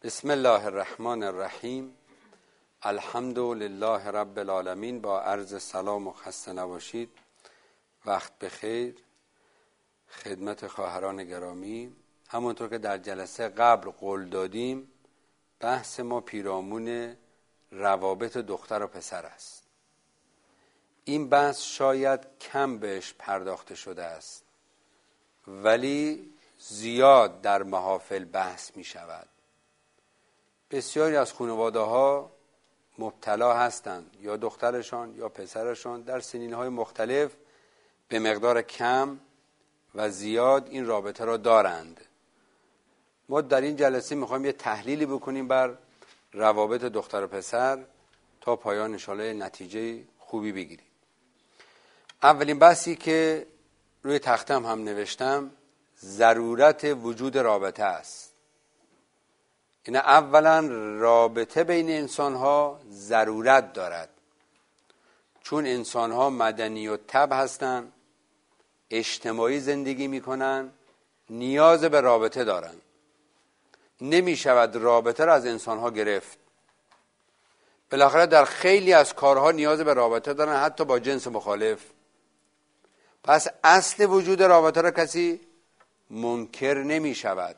بسم الله الرحمن الرحیم. الحمد لله رب العالمین. با عرض سلام و خسته نباشید. وقت بخیر خدمت خواهران گرامی. همونطور که در جلسه قبل قول دادیم، بحث ما پیرامون روابط دختر و پسر است. این بحث شاید کم بهش پرداخته شده است، ولی زیاد در محافل بحث می شود. بسیاری از خانواده ها مبتلا هستند، یا دخترشان یا پسرشان در سنین‌های مختلف به مقدار کم و زیاد این رابطه را دارند. ما در این جلسه میخوایم یه تحلیلی بکنیم بر روابط دختر و پسر تا پایان انشاءالله نتیجه خوبی بگیریم. اولین بحثی که روی تختم هم نوشتم ضرورت وجود رابطه است. این اولا رابطه بین انسان‌ها ضرورت دارد، چون انسان‌ها مدنی و طبع هستند، اجتماعی زندگی می‌کنند، نیاز به رابطه دارند. نمی‌شود رابطه را از انسان‌ها گرفت. بالاخره در خیلی از کارها نیاز به رابطه دارند، حتی با جنس مخالف. پس اصل وجود رابطه را کسی منکر نمی‌شود.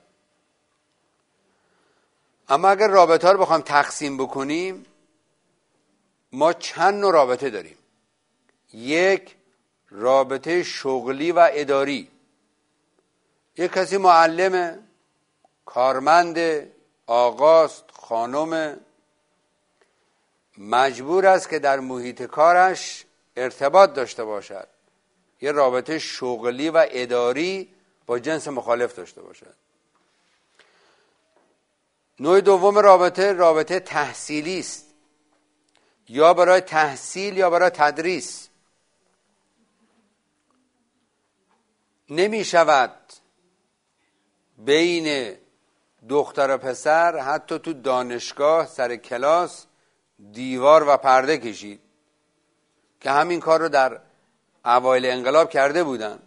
اما اگر رابطه رو بخوایم تقسیم بکنیم، ما چند نوع رابطه داریم. یک، رابطه شغلی و اداری. یک کسی معلمه، کارمند، آقاست، خانم، مجبور است که در محیط کارش ارتباط داشته باشد، یه رابطه شغلی و اداری با جنس مخالف داشته باشد. نوع دوم رابطه تحصیلی است، یا برای تحصیل یا برای تدریس. نمی شود بین دختر و پسر حتی تو دانشگاه سر کلاس دیوار و پرده کشید، که همین کار رو در اوایل انقلاب کرده بودن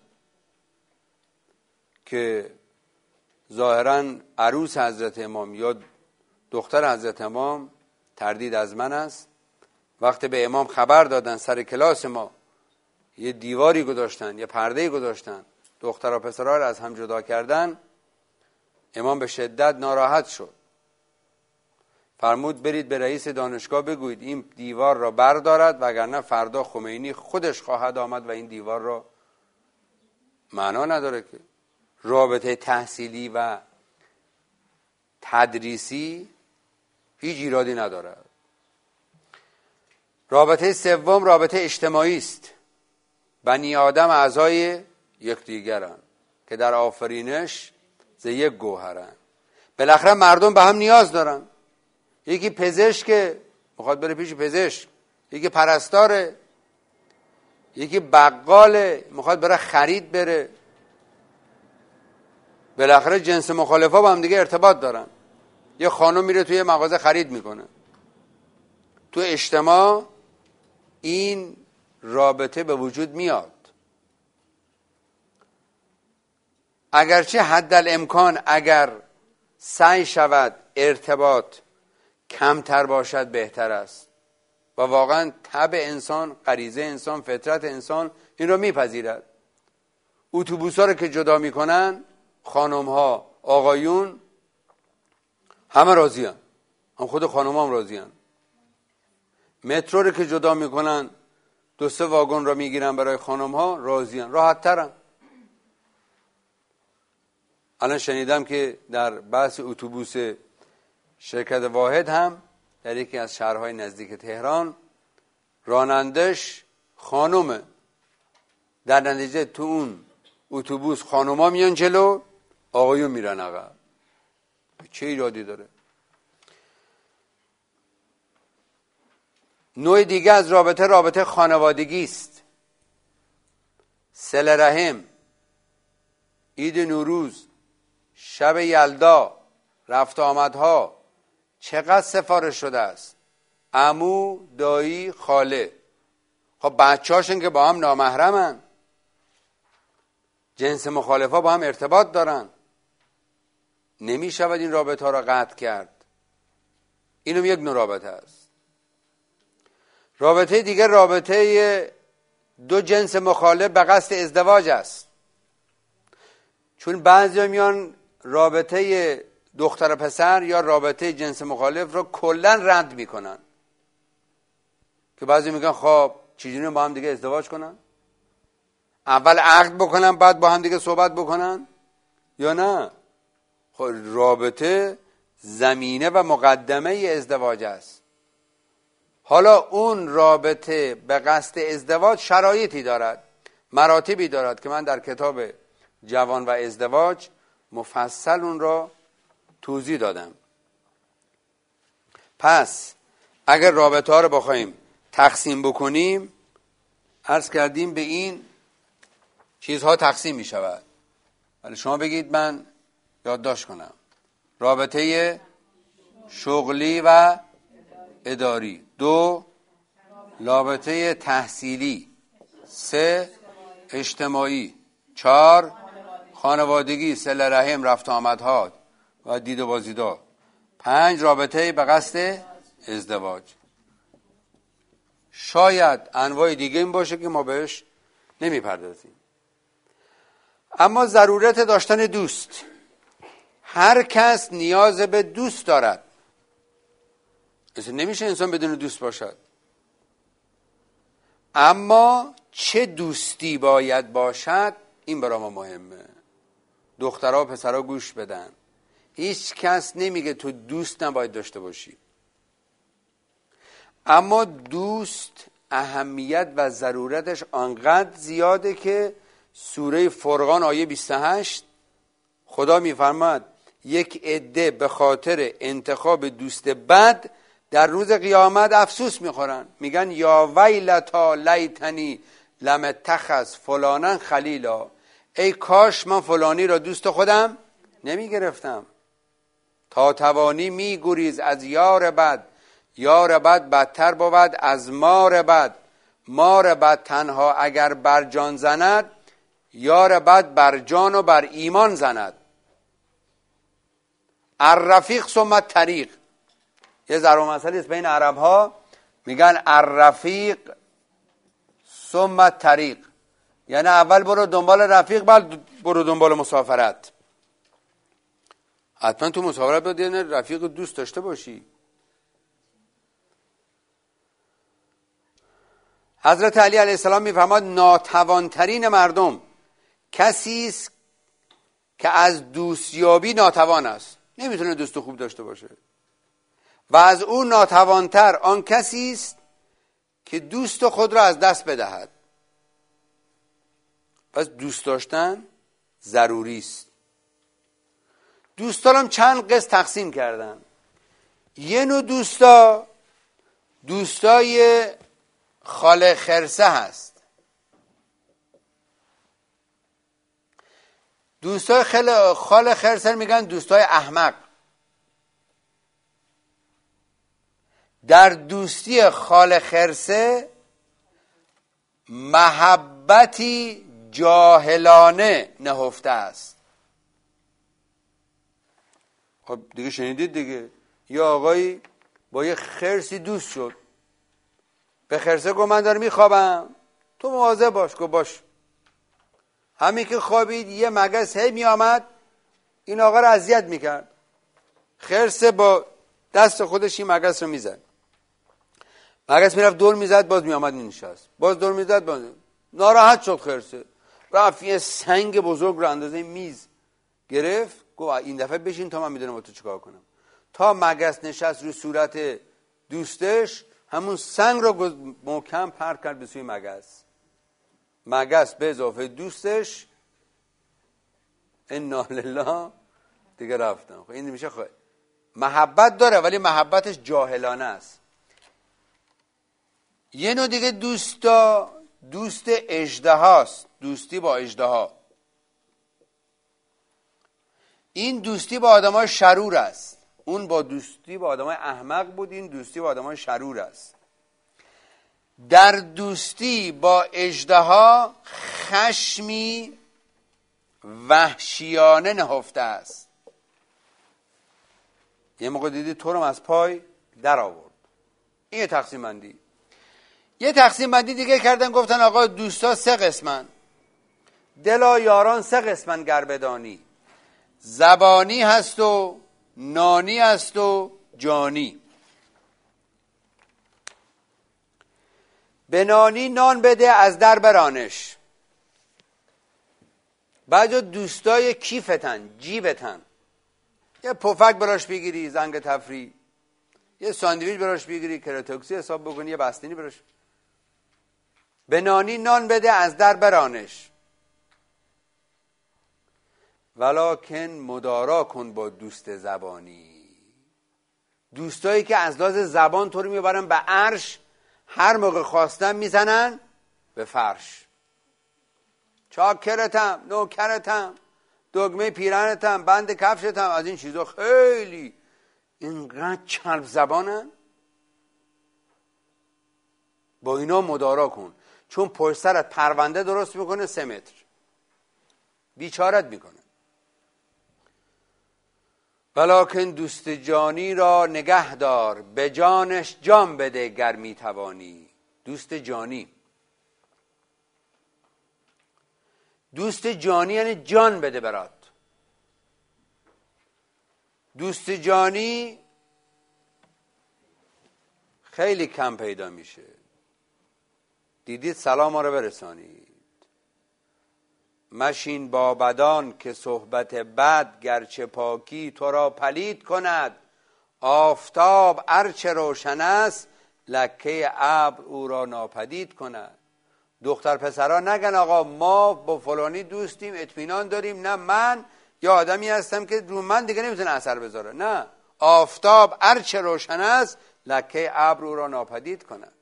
که ظاهراً عروس حضرت امام یا دختر حضرت امام، تردید از من است، وقتی به امام خبر دادن سر کلاس ما یه دیواری گذاشتن، یه پرده‌ای گذاشتن، دختر و پسرها رو از هم جدا کردن، امام به شدت ناراحت شد. فرمود برید به رئیس دانشگاه بگویید این دیوار را بردارد، وگرنه فردا خمینی خودش خواهد آمد و این دیوار را معنا نداره. که رابطه تحصیلی و تدریسی هیچ ایرادی نداره. رابطه سوم رابطه اجتماعی است. بنی آدم اعضای یکدیگرند که در آفرینش ز یک گوهرند. بالاخره مردم به هم نیاز دارن. یکی پزشک میخواد بره پیش پزشک، یکی پرستاره، یکی بقاله میخواد بره خرید بره. بالاخره جنس مخالفا با هم دیگه ارتباط دارن. یه خانم میره توی مغازه خرید میکنه. تو اجتماع این رابطه به وجود میاد. اگرچه حدالامکان اگر سعی شود ارتباط کمتر باشد بهتر است، و واقعا طبع انسان، غریزه انسان، فطرت انسان این رو میپذیرد. اتوبوس‌ها رو که جدا میکنن، خانم‌ها آقایون همه راضی هستند، هم خود خانم‌ها هم راضی هستند. مترو رو که جدا میکنن، 2-3 واگن را میگیرن برای خانم‌ها، راضی هستند، راحت ترن. الان شنیدم که در بحث اتوبوس شرکت واحد هم در یکی از شهرهای نزدیک تهران رانندش خانومه. در نتیجه تو اون اتوبوس خانوما میان جلو، آقایون میرن عقب. چه ایرادی داره؟ نوع دیگه از رابطه خانوادگی است. صله رحم، عید نوروز، شب یلدا، رفت آمدها چقدر سفارش شده است. عمو، دایی، خاله. خب بچه‌هاشون که با هم نامحرمن، جنس مخالفا با هم ارتباط دارن، نمی شود این رابطه ها را قطع کرد. اینم یک نوع رابطه است. رابطه دیگر رابطه دو جنس مخالف به قصد ازدواج است. چون بعضی میان رابطه دختر و پسر یا رابطه جنس مخالف رو کلا رد میکنن، که بعضی میگن خب چجوری با هم دیگه ازدواج کنن؟ اول عقد بکنن بعد با هم دیگه صحبت بکنن یا نه؟ خب رابطه زمینه و مقدمه ازدواج است. حالا اون رابطه به قصد ازدواج شرایطی دارد، مراتبی دارد که من در کتاب جوان و ازدواج مفصل اون را توضیح دادم. پس اگر رابطه ها رو بخوایم تقسیم بکنیم، عرض کردیم به این چیزها تقسیم می شود. ولی شما بگید من یادداشت کنم. رابطه شغلی و اداری. 2 رابطه تحصیلی. 3 اجتماعی. 4 خانوادگی، صله رحم، رفت آمدها و دید و بازدیدا. 5 رابطه به قصد ازدواج. شاید انواع دیگه این باشه که ما بهش نمیپردازیم. اما ضرورت داشتن دوست، هر کس نیاز به دوست دارد. اصلا نمیشه انسان بدون دوست باشد. اما چه دوستی باید باشد این برای ما مهمه. دخترها و پسرها گوش بدن، هیچ کس نمیگه تو دوست نباید داشته باشی، اما دوست اهمیت و ضرورتش آنقدر زیاده که سوره فرقان آیه 28 خدا میفرماد یک عده به خاطر انتخاب دوست بد در روز قیامت افسوس میخورن، میگن یا ویلتا لیتنی لم اتخذ فلانا خلیلا، ای کاش من فلانی را دوست خودم نمیگرفتم. تا توانی میگریز از یار بد، یار بد بدتر بود از مار بد، مار بد تنها اگر بر جان زند، یار بد بر جان و بر ایمان زند. الرفیق ثم الطریق. یه ضرب المثلی است بین عرب ها، میگن الرفیق ثم الطریق، یعنی اول برو دنبال رفیق بعد برو دنبال مسافرت. حتما تو مسافرت باید یه رفیق دوست داشته باشی. حضرت علی علیه السلام میفرماد ناتوانترین مردم کسی است که از دوستیابی ناتوان است، نمیتونه دوست خوب داشته باشه، و از اون ناتوانتر آن کسی است که دوست خود را از دست بدهد. پس دوست داشتن ضروری است. دوستان هم چند قسم تقسیم کردن. یه نوع دوستای خاله خرسه هست. دوستای خاله خرسه میگن دوستای احمق. در دوستی خاله خرسه محبتی جاهلانه نهفته است. خب دیگه شنیدید دیگه، یه آقایی با یه خرسی دوست شد، به خرسه گفت من دارم میخوابم تو مواظب باش. گفت باش. همین که خوابید یه مگس هی می آمد این آقا رو اذیت میکرد. خرسه با دست خودش این مگس رو میزد، مگس میرفت دور میزد باز میآمد مینشست، باز دور میزد باز. ناراحت شد خرسه، رفت یه سنگ بزرگ رو اندازه میز گرفت، گفت این دفعه بشین تا من میدونم با تو چیکار کنم. تا مگس نشست روی صورت دوستش، همون سنگ رو محکم پرت کرد به سوی مگس. مگس به اضافه دوستش انا لله دیگه رفتن. این میشه محبت داره ولی محبتش جاهلانه است. یه نوع دیگه دوست اژدهاست، دوستی با اژدها. این دوستی با آدمای شرور است. اون با دوستی با آدمای احمق بود، این دوستی با آدمای شرور است. در دوستی با اژدها خشمی وحشیانه نهفته است. یه موقع دیدی تو رو از پای در آورد. این یه تقسیم بندی. یه تقسیم بندی دیگه کردن، گفتن آقا دوستا 3 قسمن، دلا یاران 3 قسمن گر بدانی، زبانی هست و نانی هست و جانی. به نانی نان بده از در برانش. بعضی دوستای کیفتن، جیبتن، یه پفک براش بگیری زنگ تفریح، یه ساندویچ براش بگیری کراتوکسی حساب بکنی، یه بستنی براش. به نانی نان بده از در برانش، ولکن مدارا کن با دوست زبانی. دوستایی که از لحاظ زبان تو رو میبرن به عرش، هر موقع خواستن میزنن به فرش. چاکرتم، نوکرتم، دگمه پیرنتم، بند کفشتم، از این چیزا خیلی اینقدر چرب زبانن. با اینا مدارا کن، چون پشت سرت پرونده درست میکنه 3 متر، بیچارت میکنه. ولکن دوست جانی را نگه دار، به جانش جان بده گر میتوانی. دوست جانی، دوست جانی یعنی جان بده برات. دوست جانی خیلی کم پیدا میشه. دیدید سلام ما رو برسانید. مشین با بدان که صحبت بد گرچه پاکی تو را پلید کند. آفتاب ارچه روشن است لکه ابر او را ناپدید کند. دختر پسرها نگن آقا ما با فلانی دوستیم، اطمینان داریم، نه من یا آدمی هستم که رو من دیگه نمیتونه اثر بذاره. نه، آفتاب ارچه روشن است لکه ابر او را ناپدید کند.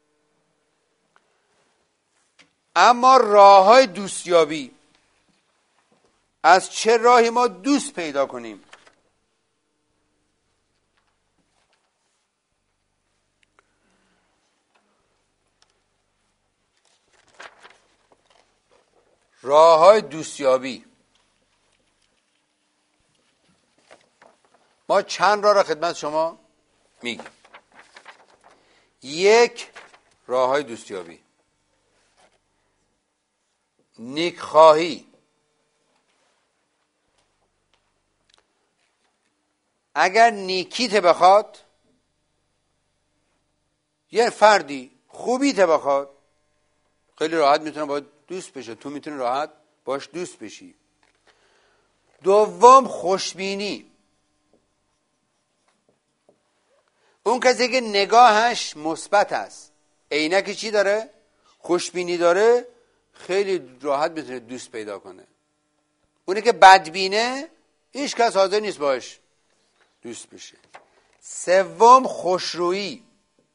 اما راه های دوستیابی، از چه راهی ما دوست پیدا کنیم؟ راه های دوستیابی، ما چند راه را خدمت شما میگیم. 1 راه های دوستیابی، نیکخواهی. اگر نیکیت بخواد، یه فردی خوبیت بخواد، خیلی راحت میتونه باید دوست بشه، تو میتونی راحت باش دوست بشی. 2 خوشبینی. اون کسی که نگاهش مثبت است، عینک چی داره؟ خوشبینی داره، خیلی راحت میتونه دوست پیدا کنه. اونی که بدبینه هیچ کس حاضر نیست باش دوست بشه. 3 خوشرویی.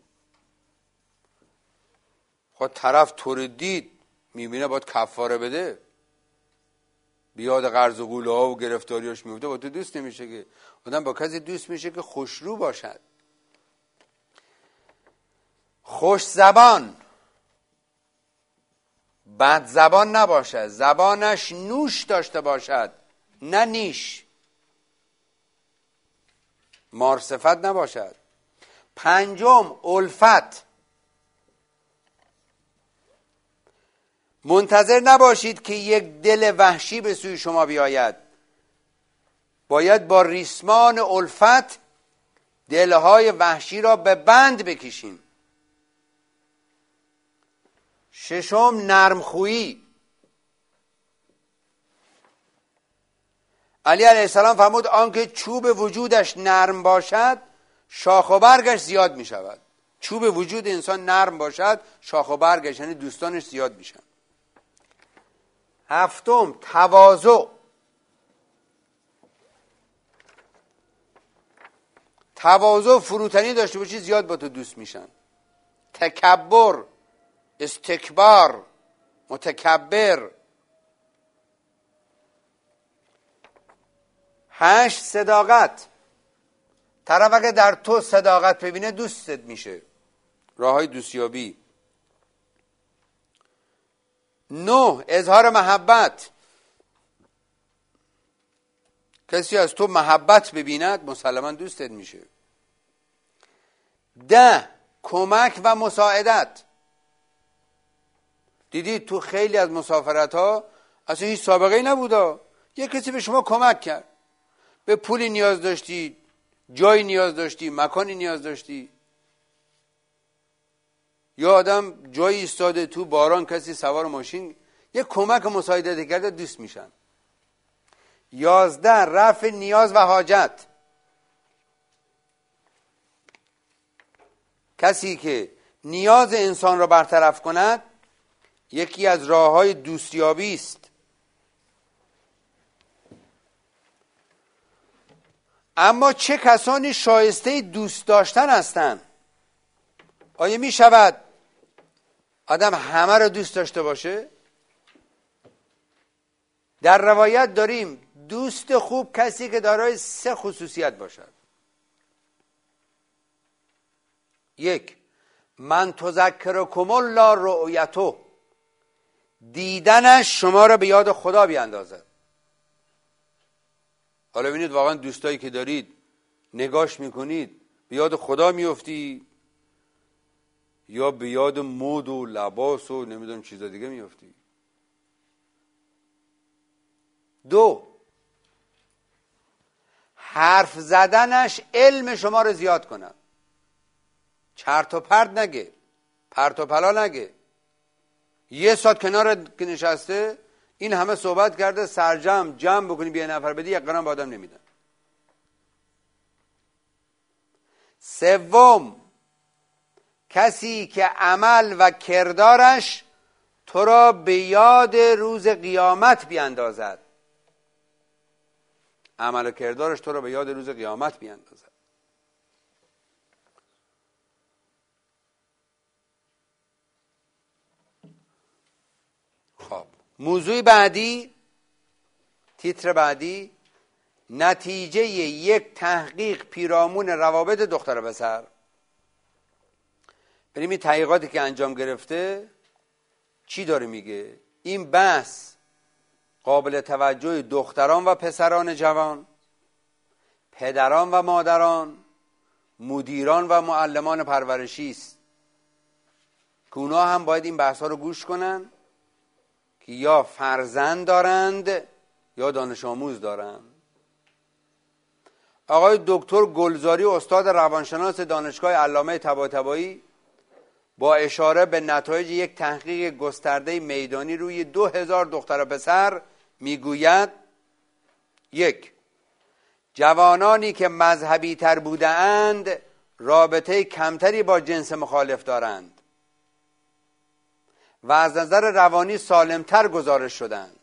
خود طرف تو رو دید میبینه باید کفاره بده، بیاد قرض و قوله ها و گرفتاریاش میفته، با تو دوست نمیشه. که آدم با کسی دوست میشه که خوشرو باشد. خوش زبان، بد زبان نباشد، زبانش نوش داشته باشد نه نیش، مارصفت نباشد. 5 الفت. منتظر نباشید که یک دل وحشی به سوی شما بیاید، باید با ریسمان الفت دلهای وحشی را به بند بکشیم. 6 نرمخویی. علی علیه السلام فرمود آنکه چوب وجودش نرم باشد شاخ و برگش زیاد می شود. چوب وجود انسان نرم باشد، شاخ و برگش یعنی دوستانش زیاد میشن. 7 تواضع. تواضع، فروتنی داشته باشی زیاد با تو دوست میشن. تکبر، استکبار، متکبر. 8 صداقت. طرف اگه در تو صداقت ببینه دوستت میشه. راه های دوستیابی. 9 اظهار محبت. کسی از تو محبت ببیند مسلما دوستت میشه. 10 کمک و مساعدت. دیدید تو خیلی از مسافرت ها اصلا هیچ سابقه ای نبوده، یه کسی به شما کمک کرد، به پولی نیاز داشتی، جایی نیاز داشتی، مکانی نیاز داشتی، یا آدم جایی ایستاده تو باران کسی سوار ماشین یه کمک و مساعدت کرده دوست میشن. 11 رفع نیاز و حاجت. کسی که نیاز انسان را برطرف کند یکی از راه‌های دوستیابی است. اما چه کسانی شایسته دوست داشتن هستند؟ آیا می شود آدم همه را دوست داشته باشه؟ در روایت داریم دوست خوب کسی که دارای 3 خصوصیت باشد. 1 من تذکرکم الله رؤیته، دیدنش شما را به یاد خدا بیاندازد. حالا ببینید واقعا دوستایی که دارید نگاش میکنید به یاد خدا میافتی یا به یاد مد و لباس و نمیدونم چیزا دیگه میافتی؟ 2 حرف زدنش علم شما رو زیاد کنه، چرت و پرت نگه، پرت و پلا نگه. 1 ساعت کنار که نشسته این همه صحبت کرده، جمع بکنی بیا نفر بدی 1 قرن به آدم نمیدن. 3 کسی که عمل و کردارش تو را به یاد روز قیامت بیاندازد. عمل و کردارش تو را به یاد روز قیامت بیاندازد. خب موضوع بعدی، تیتر بعدی، نتیجه یک تحقیق پیرامون روابط دختر و پسر. بریم این تحقیقاتی که انجام گرفته چی داره میگه. این بحث قابل توجه دختران و پسران جوان، پدران و مادران، مدیران و معلمان پرورشی است که اونا هم باید این بحث ها رو گوش کنن که یا فرزند دارند یا دانش آموز دارند. آقای دکتر گلزاری استاد روانشناس دانشگاه علامه طباطبایی با اشاره به نتایج یک تحقیق گسترده میدانی روی 2000 دختر و پسر میگوید: 1 جوانانی که مذهبی تر بودند رابطه کمتری با جنس مخالف دارند و از نظر روانی سالمتر گزارش شدند.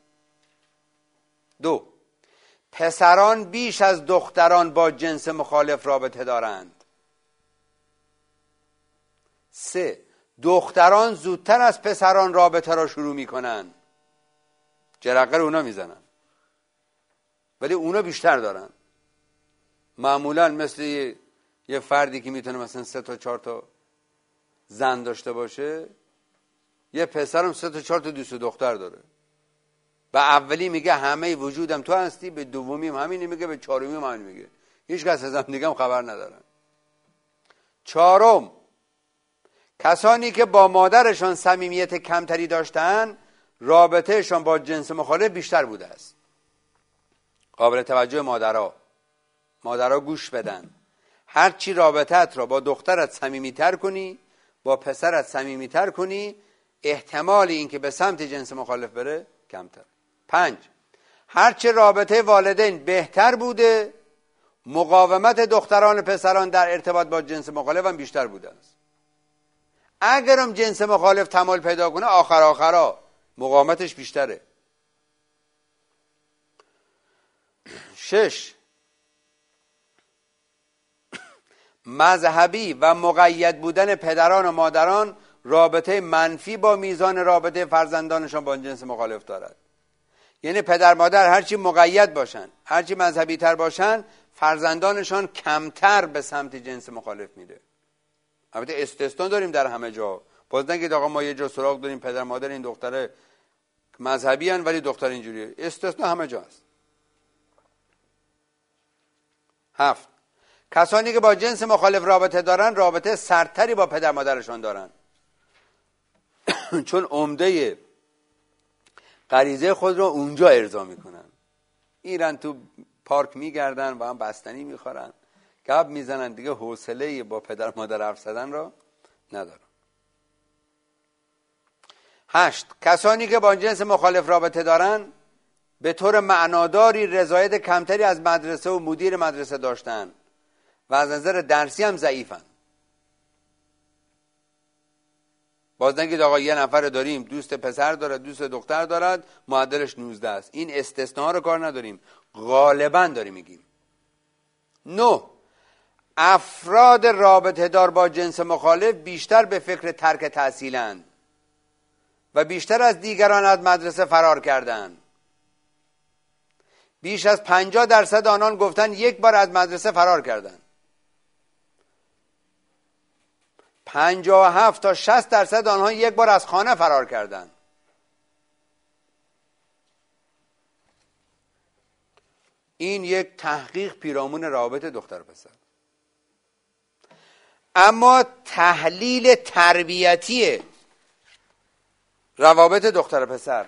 2 پسران بیش از دختران با جنس مخالف رابطه دارند. 3 دختران زودتر از پسران رابطه را شروع می کنند. جرقه رو اونا میزنن ولی اونا بیشتر دارن. معمولا مثل یه فردی که میتونه مثلا 3 تا 4 تا زن داشته باشه، یه پسرم 3 تا 4 تا دوست و دختر داره. به اولی میگه همه وجودم تو هستی، به دومی همین میگه، به چهارمی همین میگه. هیچ کس از هم دیگه هم خبر ندارن. 4 کسانی که با مادرشان صمیمیت کمتری داشتن رابطهشان با جنس مخالف بیشتر بوده است. قابل توجه مادرها گوش بدن. هرچی رابطت را با دخترت صمیمیتر کنی، با پسرت صمیمیتر کنی، احتمال این که به سمت جنس مخالف بره کمتر. 5 هرچه رابطه والدین بهتر بوده، مقاومت دختران و پسران در ارتباط با جنس مخالف هم بیشتر بوده است. اگرم جنس مخالف تمایل پیدا کنه آخرا مقاومتش بیشتره. 6 مذهبی و مقید بودن پدران و مادران رابطه منفی با میزان رابطه فرزندانشان با جنس مخالف دارد. یعنی پدر مادر هرچی مقید باشن، هرچی مذهبی تر باشن، فرزندانشان کمتر به سمت جنس مخالف میره. البته استثنا داریم در همه جا. باز نگید آقا ما یه جا سراغ داریم پدر مادر این دختره مذهبی ان ولی دختر اینجوریه. استثنا همه جا هست. 7 کسانی که با جنس مخالف رابطه دارن رابطه سردتری با پدر مادرشان دارن چون عمده غریزه خود رو اونجا ارضا میکنن. میرن تو پارک میگردن و هم بستنی میخورن، گپ میزنن، دیگه حوصله با پدر مادر حرف زدن رو ندارن. 8. کسانی که با جنس مخالف رابطه دارن به طور معناداری رضایت کمتری از مدرسه و مدیر مدرسه داشتن و از نظر درسی هم ضعیفن. باز نگید آقا یه نفر داریم دوست پسر دارد دوست دختر دارد معدلش 19 است. این استثناء رو کار نداریم، غالبا داریم میگیم. 9. افراد رابطه دار با جنس مخالف بیشتر به فکر ترک تحصیلند و بیشتر از دیگران از مدرسه فرار کردند. بیش از 50% آنان گفتن یک بار از مدرسه فرار کردند. 57 تا 60% آنها یک بار از خانه فرار کردند. این یک تحقیق پیرامون روابط دختر و پسر. اما تحلیل تربیتی روابط دختر و پسر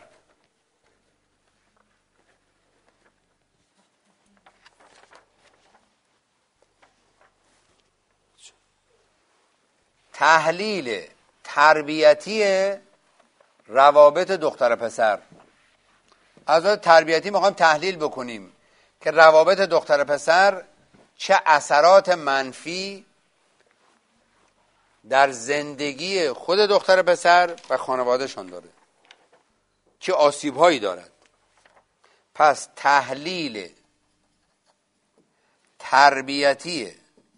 تحلیل تربیتی روابط دختر و پسر. از نظر تربیتی میخوایم تحلیل بکنیم که روابط دختر و پسر چه اثرات منفی در زندگی خود دختر و پسر و خانوادهشان داره، چه آسیب‌هایی دارد. پس تحلیل تربیتی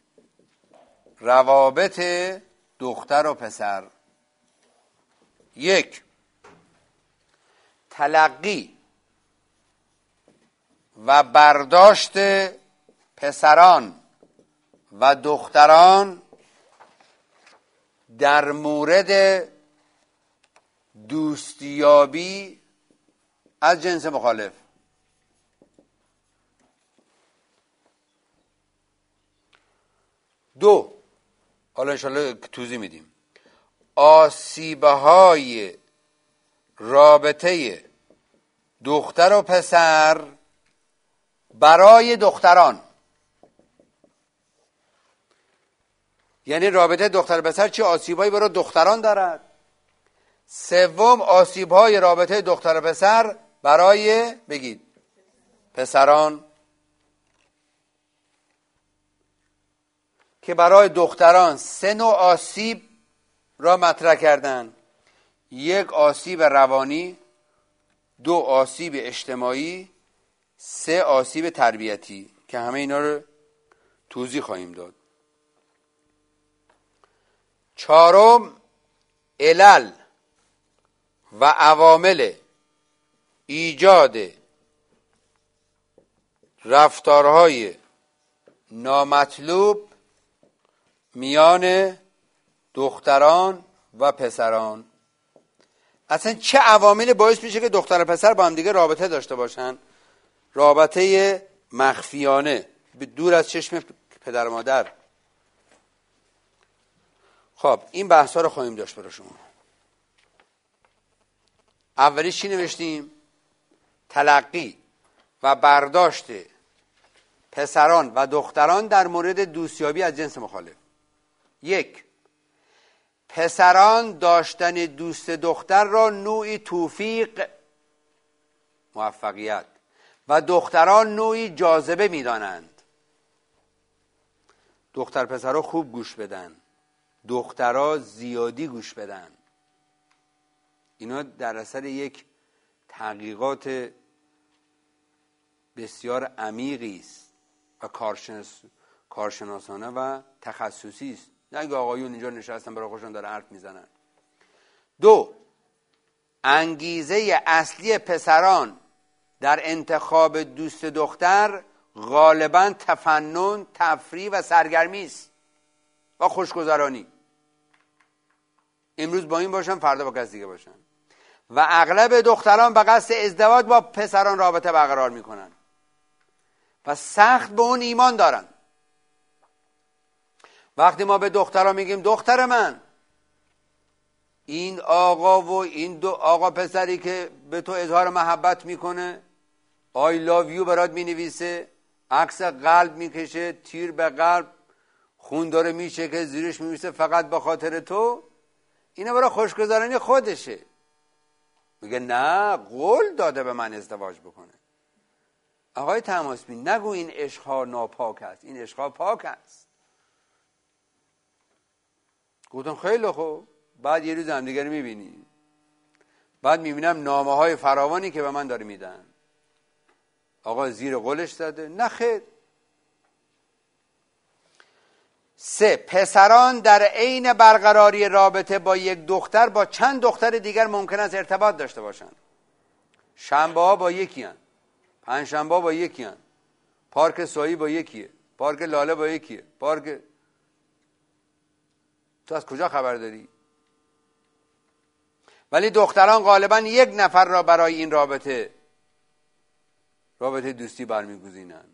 روابط دختر و پسر. 1. تلقی و برداشت پسران و دختران در مورد دوستیابی از جنس مخالف. 2. حالا انشاءالله توضیح میدیم. آسیب‌های رابطه دختر و پسر برای دختران، یعنی رابطه دختر و پسر چه آسیب‌هایی برای دختران دارد. 3. آسیب‌های رابطه دختر و پسر برای بگید پسران، که برای دختران 3 نوع آسیب را مطرح کردن. 1 آسیب روانی، 2 آسیب اجتماعی، 3 آسیب تربیتی که همه اینا رو توضیح خواهیم داد. 4 علل و عوامل ایجاد رفتارهای نامطلوب میان دختران و پسران. اصلا چه عواملی باعث میشه که دختر و پسر با هم دیگه رابطه داشته باشن؟ رابطه مخفیانه دور از چشم پدر و مادر. خب این بحثا رو خواهیم داشت برای شما. اولیش چی نوشتیم؟ تلقی و برداشت پسران و دختران در مورد دوستیابی از جنس مخالف. 1. پسران داشتن دوست دختر را نوعی توفیق، موفقیت، و دختران نوعی جاذبه می‌دانند. دختر پسرها خوب گوش بدن، دخترها زیادی گوش بدن. اینا در اثر یک تحقیقات بسیار عمیقی است و کارشناسانه و تخصصی است. نه اگه آقایون اینجا نشستن برای خودشون داره حرف میزنن. 2. انگیزه اصلی پسران در انتخاب دوست دختر غالباً تفنن، تفریح و سرگرمی است و خوشگذرانی. امروز با این باشن، فردا با کس دیگه باشن. و اغلب دختران به قصد ازدواج با پسران رابطه برقرار میکنن و سخت به اون ایمان دارن. وقتی ما به دخترها میگیم دختر من، این آقا و این دو آقا پسری که به تو اظهار محبت میکنه، I love you برات مینویسه، عکس قلب میکشه، تیر به قلب، خون داره میشه که زیرش میمیسه فقط به خاطر تو، اینه برای خوشگذرانی خودشه. میگه نه، قول داده به من ازدواج بکنه. آقای تماسبین نگو این عشقها ناپاک است، این عشقها پاک است. گفتم خیلی خوب. بعد یه روز هم دیگر میبینی، بعد میبینم نامه های فراوانی که به من داره میدن. آقا زیر قولش زده؟ نه خیر. 3. پسران در عین برقراری رابطه با یک دختر با چند دختر دیگر ممکن است ارتباط داشته باشند. شنبه ها با یکی هن، پنجشنبه ها با یکی هن، پارک سایی با یکیه، پارک لاله با یکیه، پارک. تو از کجا خبر داری؟ ولی دختران غالبا یک نفر را برای این رابطه دوستی برمیگزینند.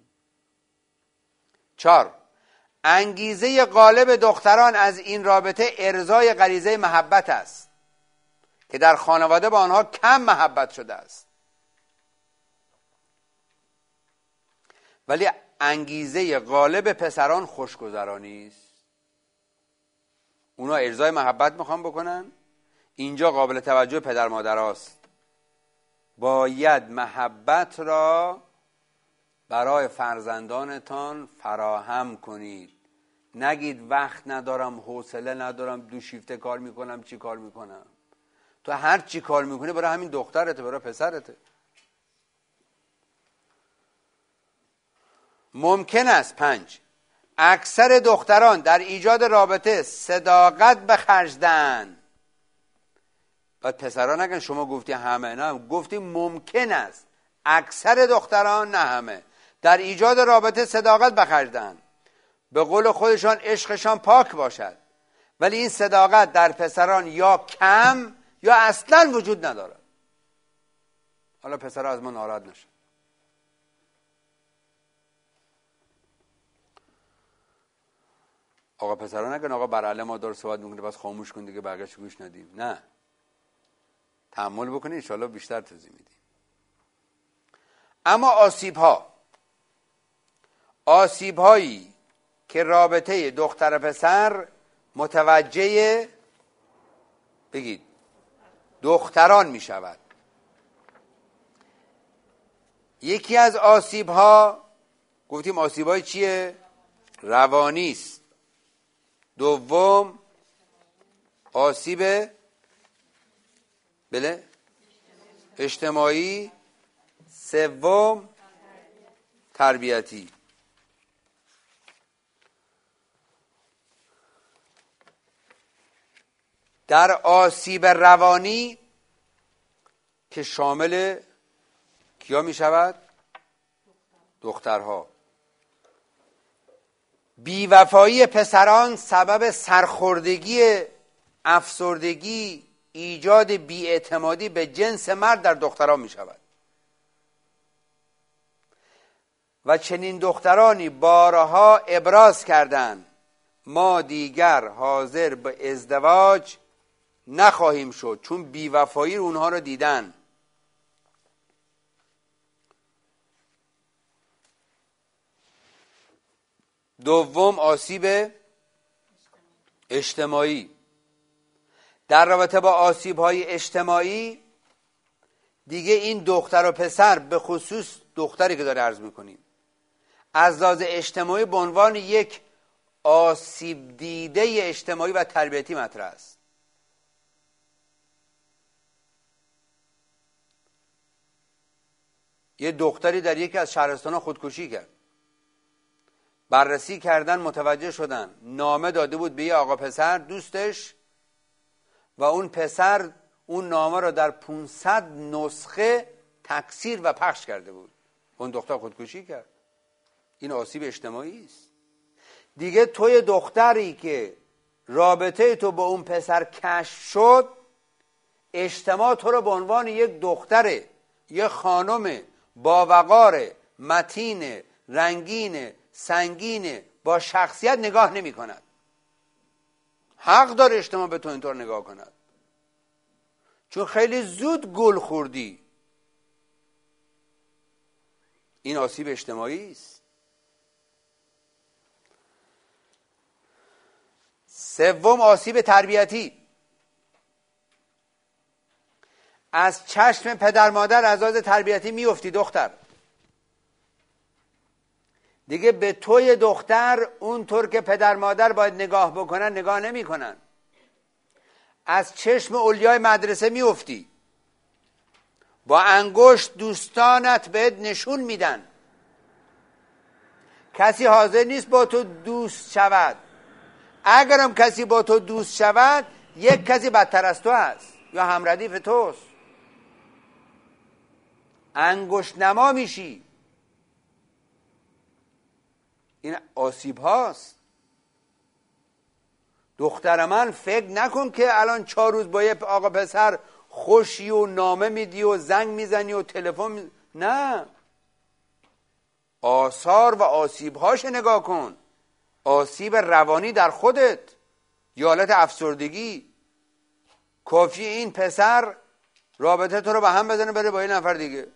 4. انگیزه غالب دختران از این رابطه ارضای غریزه محبت است که در خانواده با آنها کم محبت شده است. ولی انگیزه غالب پسران خوشگذرانی است. اونا ارضای محبت میخوان بکنن. اینجا قابل توجه پدر مادر هاست. باید محبت را برای فرزندانتان فراهم کنید. نگید وقت ندارم، حوصله ندارم، دو شیفته کار میکنم، چی کار میکنم. تو هر چی کار میکنی برای همین دخترته، برای پسرته. ممکن است 5. اکثر دختران در ایجاد رابطه صداقت به خرج دهند. بعد پسران نگن شما گفتی همه، نه، گفتی ممکن است اکثر دختران، نه همه، در ایجاد رابطه صداقت به خرج دهند. به قول خودشان عشقشان پاک باشد، ولی این صداقت در پسران یا کم یا اصلا وجود ندارد. حالا پسرها از ما ناراحت نشن. آقا پسرها نگن آقا برعله ما داره صحبت میکنه بس خاموش کن دیگه، بقیه‌اش گوش ندیم. نه، تحمل بکنید، انشالله بیشتر توضیح میدیم. اما آسیب هایی که رابطه دختر پسر متوجه بگید دختران می شود. یکی از آسیب ها گفتیم آسیب های چیه؟ روانی است. دوم آسیب اجتماعی. سوم تربیتی. در آسیب روانی که شامل کیا می شود؟ دخترها. بیوفایی پسران سبب سرخوردگی، افسردگی، ایجاد بی‌اعتمادی به جنس مرد در دختران می شود. و چنین دخترانی بارها ابراز کردند ما دیگر حاضر به ازدواج نخواهیم شد، چون بیوفایی رو اونها رو دیدن. دوم آسیب اجتماعی. در رابطه با آسیب‌های اجتماعی دیگه این دختر و پسر، به خصوص دختری که داره عرض میکنیم، از لحاظ اجتماعی به عنوان یک آسیب دیده اجتماعی و تربیتی مطرح است. یه دختری در یکی از شهرستان‌ها خودکشی کرد. بررسی کردن متوجه شدن نامه داده بود به یه آقا پسر دوستش و اون پسر اون نامه رو در 500 نسخه تکثیر و پخش کرده بود. اون دختر خودکشی کرد. این آسیب اجتماعی است. دیگه توی دختری که رابطه تو با اون پسر کشف شد، اجتماع تو رو به عنوان یک دختر، یک خانم باوقار، متین، رنگین، سنگین، با شخصیت نگاه نمی کند. حق داره اجتماع به تو اینطور نگاه کند، چون خیلی زود گل خوردی. این آسیب اجتماعی است. سوم، آسیب تربیتی. از چشم پدر مادر از لحاظ تربیتی میفتی دختر. دیگه به توی دختر اونطور که پدر مادر باید نگاه بکنن نگاه نمی کنن. از چشم اولیای مدرسه میفتی. با انگشت دوستانت بهت نشون میدن. کسی حاضر نیست با تو دوست شود. اگرم کسی با تو دوست شود، یک کسی بدتر از تو هست یا همردیف توست. انگشت نما میشی. این آسیب هاست. دختر من فکر نکن که الان 4 روز با یه آقا پسر خوشی و نامه میدی و زنگ میزنی و تلفن نه. آثار و آسیب هاش نگاه کن. آسیب روانی در خودت، یا حالت افسردگی. کافی این پسر رابطه تو رو به هم بزنه بره با یه نفر دیگه.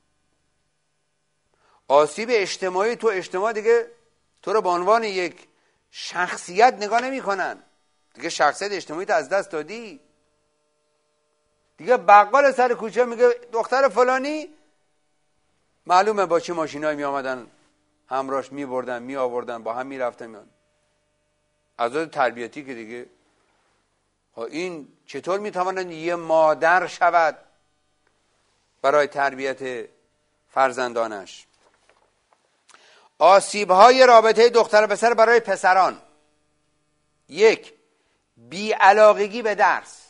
آسیب اجتماعی، تو اجتماع دیگه تو رو به عنوان یک شخصیت نگاه نمی کنن. دیگه شخصیت اجتماعی تو از دست دادی. دیگه بقال سر کوچه میگه دختر فلانی، معلومه با چه ماشینایی می آمدن همراهش می بردن می آوردن، با هم می رفتن میان. از لحاظ تربیتی که دیگه این چطور می تواند یه مادر شود برای تربیت فرزندانش؟ آسیب‌های رابطه دختر و پسر برای پسران: 1. بی‌علاقگی به درس.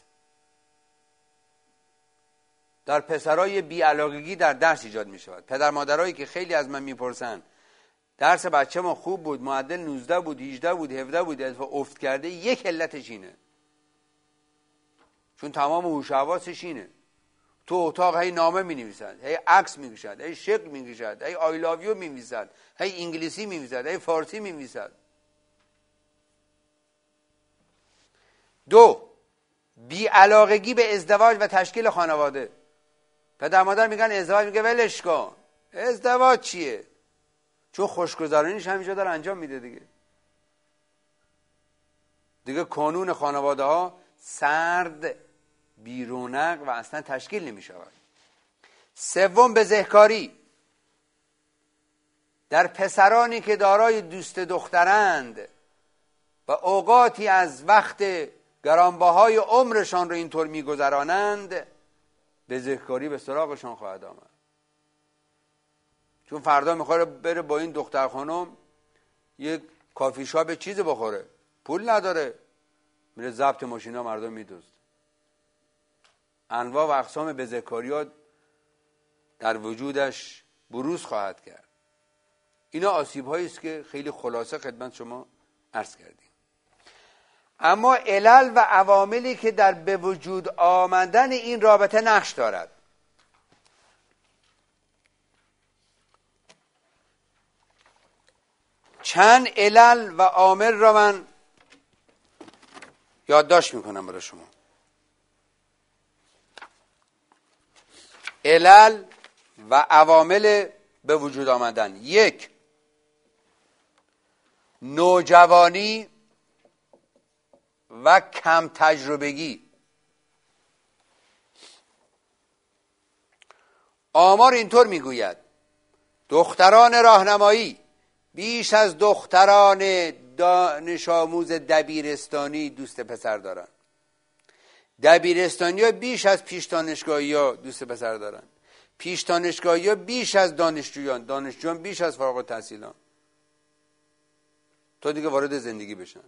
در پسرای بی‌علاقگی در درس ایجاد می شود. پدر مادرایی که خیلی از من میپرسن درس بچه ما خوب بود، معدل 19 بود، 18 بود، 17 بود، افت کرده، یک علتش اینه. چون تمام هوش و حواسش اینه. تو اتاق هی نامه می نویسد، هی عکس می کشد، هی شکل می کشد، هی آی لاو یو می نویسد، هی انگلیسی می نویسد، هی فارسی می نویسد. 2. بی‌علاقگی به ازدواج و تشکیل خانواده. پدر مادر میگن ازدواج، میگه ولش کن. ازدواج چیه؟ چون خوشگذرانیش همینجا داره انجام میده دیگه. دیگه کانون خانواده ها سرد، بیرونق و اصلا تشکیل نمی شود. 3. بزهکاری. در پسرانی که دارای دوست دخترند و اوقاتی از وقت گرانبهای عمرشان رو اینطور میگذرانند، بزهکاری به سراغشان خواهد آمد. چون فردا میخواد بره با این دختر خانم یک کافی شاپ چیز بخوره، پول نداره، میره ضبط ماشینا مردم میدزد. انواع و اقسام بزهکاری‌ها در وجودش بروز خواهد کرد. اینا آسیب‌هایی است که خیلی خلاصه خدمت شما عرض کردیم. اما علل و عواملی که در به وجود آمدن این رابطه نقش دارد. چند علل و عامل را من یادداشت میکنم برای شما. علل و عوامل به وجود آمدن: 1. نوجوانی و کم تجربگی. آمار اینطور میگوید دختران راهنمایی بیش از دختران دانش آموز دبیرستانی دوست پسر دارن. دبیرستانی ها بیش از پیش دانشگاهی ها دوست پسر دارن. پیش دانشگاهی ها بیش از دانشجویان. دانشجویان بیش از فارغ التحصیلان تا دیگه وارد زندگی بشن.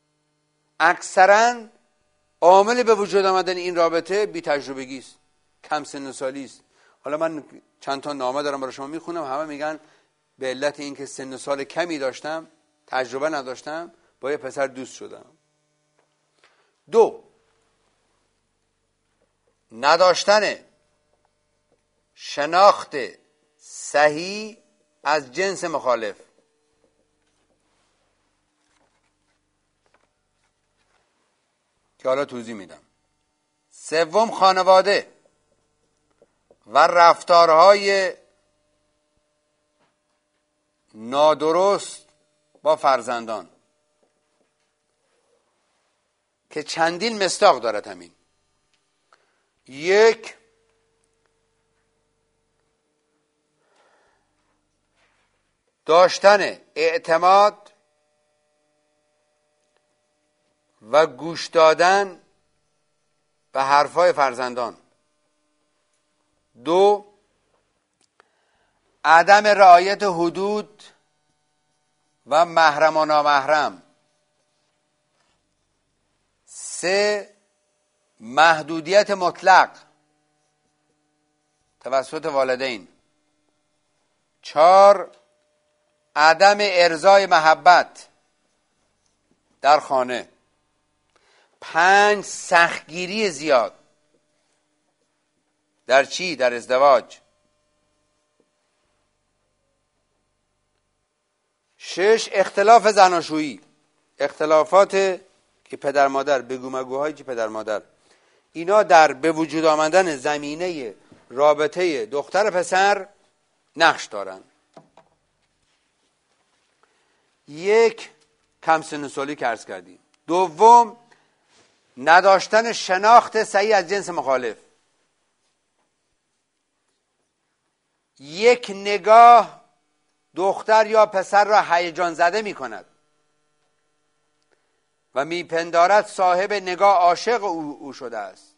اکثرا عامل به وجود آمدن این رابطه بی تجربگی است، کم سن و سالی است. حالا من چند تا نامه دارم برای شما میخونم، همه میگن به علت اینکه سن و سال کمی داشتم، تجربه نداشتم، با یه پسر دوست شدم. 2. نداشتن شناخت صحیح از جنس مخالف. . که حالا توضیح میدم. سوم، خانواده و رفتارهای نادرست با فرزندان که چندین مصداق دارد. همین یک، داشتن اعتماد و گوش دادن به حرفای فرزندان. دو، عدم رعایت حدود و محرم و نامحرم. سه، محدودیت مطلق توسط والدین. چهار، عدم ارضای محبت در خانه. پنج، سختگیری زیاد. در چی؟ در ازدواج. شش، اختلاف زناشویی، اختلافات که پدر مادر، بگو مگوهایی که پدر مادر، اینا در به وجود آمدن زمینه رابطه دختر پسر نقش دارن. یک، کم سن و سالی که عرض کردیم. دوم، نداشتن شناخت صحیح از جنس مخالف. یک نگاه دختر یا پسر را هیجان زده می کند و میپندارد صاحب نگاه عاشق او شده است.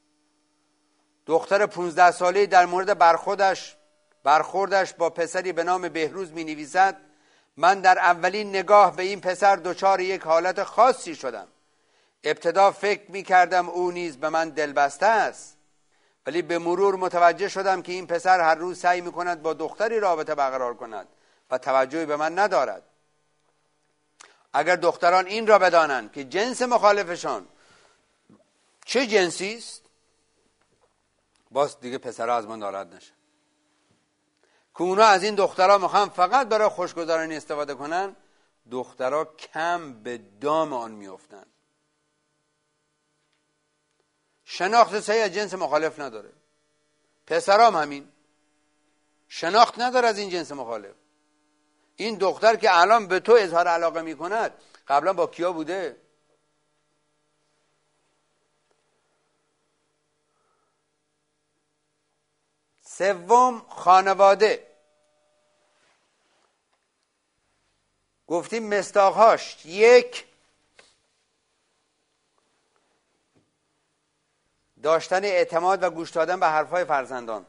دختر 15 ساله‌ای در مورد برخوردش با پسری به نام بهروز می نویسد: من در اولین نگاه به این پسر دچار یک حالت خاصی شدم. ابتدا فکر می کردم او نیز به من دلبسته است، ولی به مرور متوجه شدم که این پسر هر روز سعی می کند با دختری رابطه برقرار کند و توجهی به من ندارد. اگر دختران این را بدانند که جنس مخالفشان چه جنسی است، باز دیگه پسرها از من ناراحت نشن. که اونا از این دخترها میخوان فقط برای خوشگذرانی استفاده کنن، دخترها کم به دام آن میافتند. شناخت صحیح از جنس مخالف نداره. پسرام همین، شناخت نداره از این جنس مخالف. این دختر که الان به تو اظهار علاقه میکند، قبلا با کیا بوده؟ سوم، خانواده. گفتیم مصداقهاش: یک، داشتن اعتماد و گوش دادن به حرفهای فرزندان.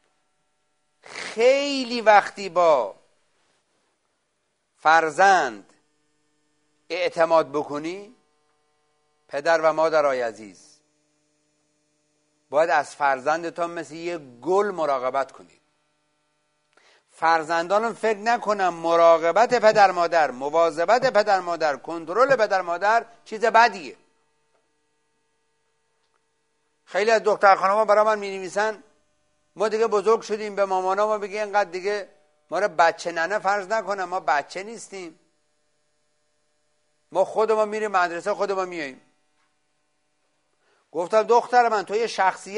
خیلی وقتی با فرزند اعتماد بکنی، پدر و مادرای عزیز، باید از فرزندتان مثل یه گل مراقبت کنید. فرزندانم فکر نکنم مراقبت پدر مادر، مواظبت پدر مادر، کنترل پدر مادر چیز بدیه. خیلی از دختر خانم‌ها برای من می‌نویسن ما دیگه بزرگ شدیم، به مامانا ما بگه اینقدر دیگه ما رو بچه ننه فرض نکنم، ما بچه نیستیم، ما خودمون میریم مدرسه، خودمون میاییم. گفتم دختر من، تو یه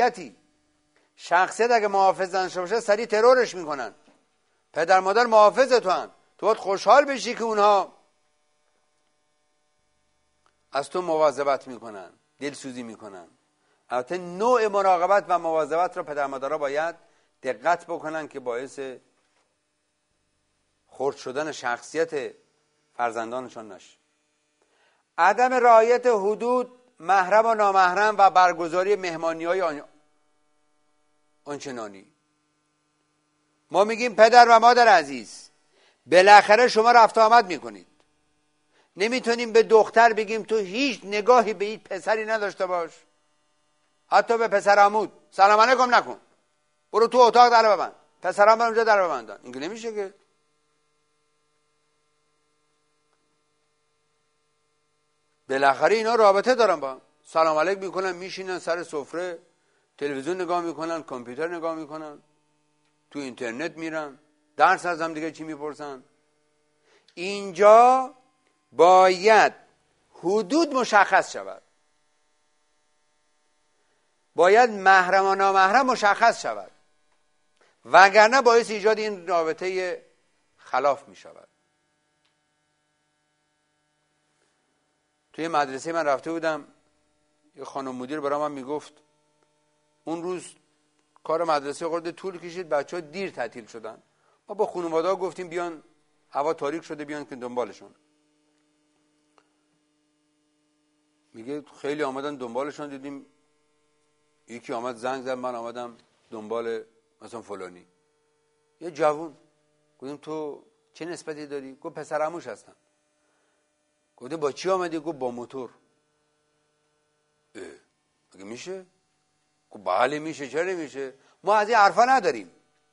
شخصیت اگه محافظ نشه باشه سریع ترورش میکنن. پدر مادر محافظ تو هن، تو باید خوشحال بشی که اونها از تو مواظبت میکنن، دلسوزی میکنن. البته نوع مراقبت و مواظبت رو پدر مادرها باید دقت بکنن که باعث خرد شدن شخصیت فرزندانشون نشه. عدم رعایت حدود، محرم و نامحرم و برگزاری مهمانی‌های آنچنانی. ما میگیم پدر و مادر عزیز، بالاخره شما رفت آمد میکنید. نمیتونیم به دختر بگیم تو هیچ نگاهی به این پسری نداشته باش، حتی به پسر عمود سلام علیکم نکن، برو تو اتاق در ببند، پسرم برو اونجا در ببندن. این که نمیشه که. بالاخره اینا رابطه دارن با هم. سلام علیک میکنن، میشینن سر سفره، تلویزیون نگاه میکنن، کامپیوتر نگاه میکنن، تو اینترنت میرن، درس از هم دیگه چی میپرسن. اینجا باید حدود مشخص شود. باید محرم و نامحرم مشخص شود، وگرنه باعث ایجاد این رابطه خلاف می شود. توی مدرسه من رفته بودم، یه خانم مدیر برای من میگفت اون روز کار مدرسه خورده طول کشید، بچه‌ها دیر تعطیل شدن. ما با خانواده‌ها گفتیم بیان، هوا تاریک شده، بیان که دنبالشون. میگه خیلی آمدن دنبالشون، دیدیم یکی آمد زنگ زد، من آمدم دنبال مثلا فلانی، یه جوون. گفتیم تو چه نسبتی داری؟ گفت پسر عموش هستم. گفت با چی آمدی؟ گفت با موتور. مگه میشه؟ گفت بله میشه، چرا نمیشه؟ ما از این حرفا نداریم.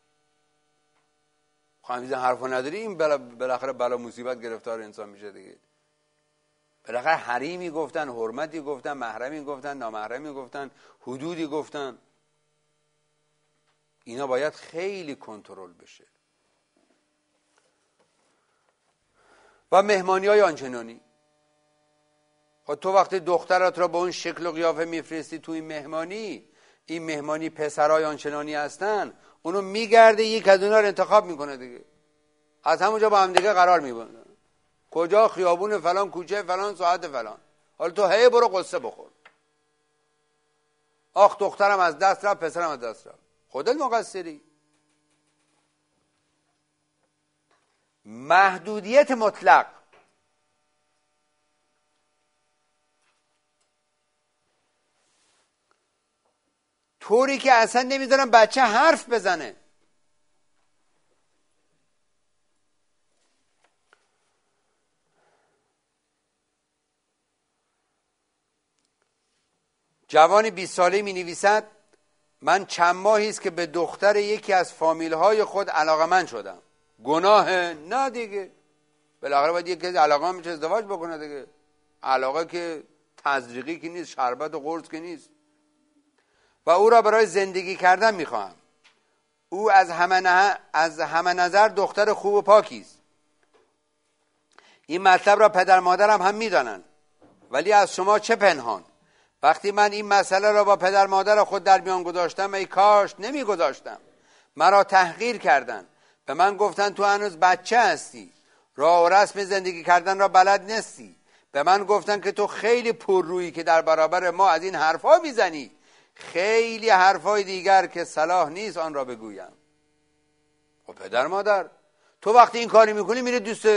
خواهیم از این حرفا نداریم، بالاخره بلا مصیبت گرفتار انسان میشه دیگه. بالاخره حریمی گفتن، حرمتی گفتن، محرمی گفتن، نامحرمی گفتن، حدودی گفتن. اینا باید خیلی کنترل بشه. و مهمانی‌های آنچنانی، تو وقتی دخترات را با اون شکل و قیافه میفرستی تو این مهمانی پسرای آنچنانی هستن، اونو میگرده یک از اونا رو انتخاب میکنه دیگه، از همونجا با هم دیگه قرار میبندن، کجا خیابون فلان، کوچه فلان، ساعت فلان. حالا تو هی برو قصه بخور، آخ دخترم از دست رفت، پسرم از دست رفت، خودت مقصری. محدودیت مطلق. طوری که اصلا نمیذارم بچه حرف بزنه. جوانی 20 ساله می نویسد من چند ماهی است که به دختر یکی از فامیل‌های خود علاقه‌مند شدم. گناه؟ نه دیگه، بالاخره باید یکی از علاقه‌مند میشه ازدواج بکنه دیگه. علاقه که تزریقی که نیست، شربت و قرص که نیست. و او را برای زندگی کردن میخواهم. او از همه نظر دختر خوب و پاکی است. این مطلب را پدر مادرم هم میدانند، ولی از شما چه پنهان. وقتی من این مسئله را با پدر مادر خود در میان گذاشتم، ای کاش نمیگذاشتم. مرا تحقیر کردند، به من گفتن تو هنوز بچه هستی، راه و رسم زندگی کردن را بلد نیستی. به من گفتن که تو خیلی پررویی که در برابر ما از این حرفا میزنی. خیلی حرفای دیگر که صلاح نیست آن را بگویم. خب پدر مادر، تو وقتی این کاری میکنی میره دوست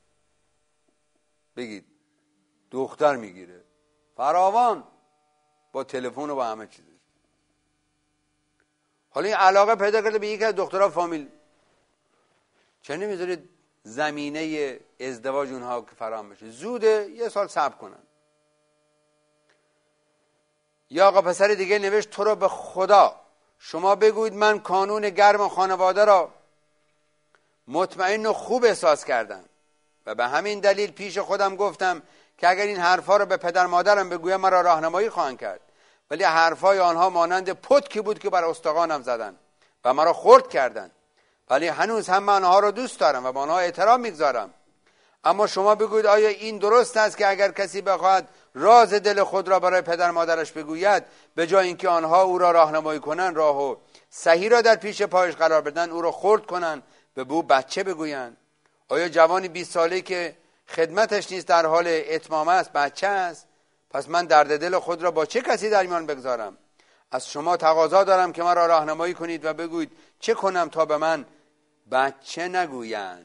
بگید دختر میگیره، فراوان، با تلفن و با همه چیز. حالا این علاقه پیدا کرده به یکی از دخترها فامیل، چه نمیذارید زمینه ازدواج اونها که فراهم بشه؟ زوده، یه سال صبر کنن. یا آقا پسر دیگه نوشت تو رو به خدا شما بگویید من کانون گرم خانواده را مطمئن و خوب احساس کردم و به همین دلیل پیش خودم گفتم که اگر این حرفا رو به پدر مادرم بگویم مرا راهنمایی خواهند کرد. ولی حرفای آنها مانند پتکی بود که بر استخوانم زدن و مرا خرد کردند. ولی هنوز هم من آنها را دوست دارم و به آنها احترام میگذارم. اما شما بگویید آیا این درست است که اگر کسی بخواهد راز دل خود را برای پدر مادرش بگوید، به جای اینکه آنها او را راهنمایی کنند، راه و صحیح را در پیش پایش قرار بدن، او را خرد کنند، به او بچه بگویند؟ آیا جوانی 20 ساله‌ای که خدمتش نیست در حال اتمام است بچه است؟ پس من درد دل خود را با چه کسی در میان بگذارم؟ از شما تقاضا دارم که مرا راهنمایی کنید و بگویید چه کنم تا به من بچه نگویند.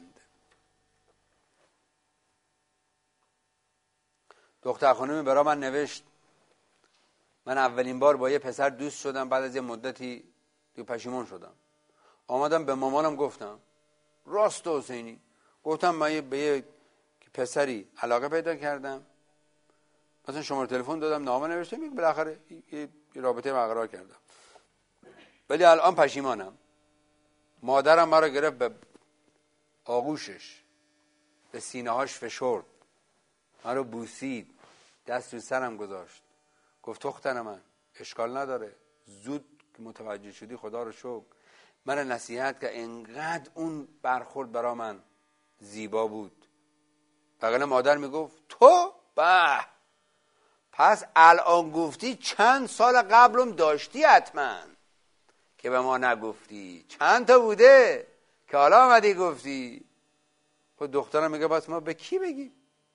دختر خانمی برای من نوشت من اولین بار با یه پسر دوست شدم، بعد از یه مدتی پشیمون شدم. آمدم به مامانم گفتم راست حسینی، گفتم من به یه پسری علاقه پیدا کردم، مثلا شماره تلفن دادم، نامه نوشتم، میگه بالاخره یه رابطه برقرار کردم، ولی الان پشیمانم. مادرم مرا گرفت به آغوشش، به سینه‌هاش فشرد، مرا بوسید، دست رو سرم گذاشت، گفت دختر من اشکال نداره، زود که متوجه شدی خدا رو شکر. من نصیحت که انقدر اون برخورد برا من زیبا بود. بغل مادر میگفت تو به پس الان گفتی چند سال قبلم داشتی حتما که به ما نگفتی. چند تا بوده که حالا آمدی گفتی. خود دخترم میگه باز ما به کی بگیم؟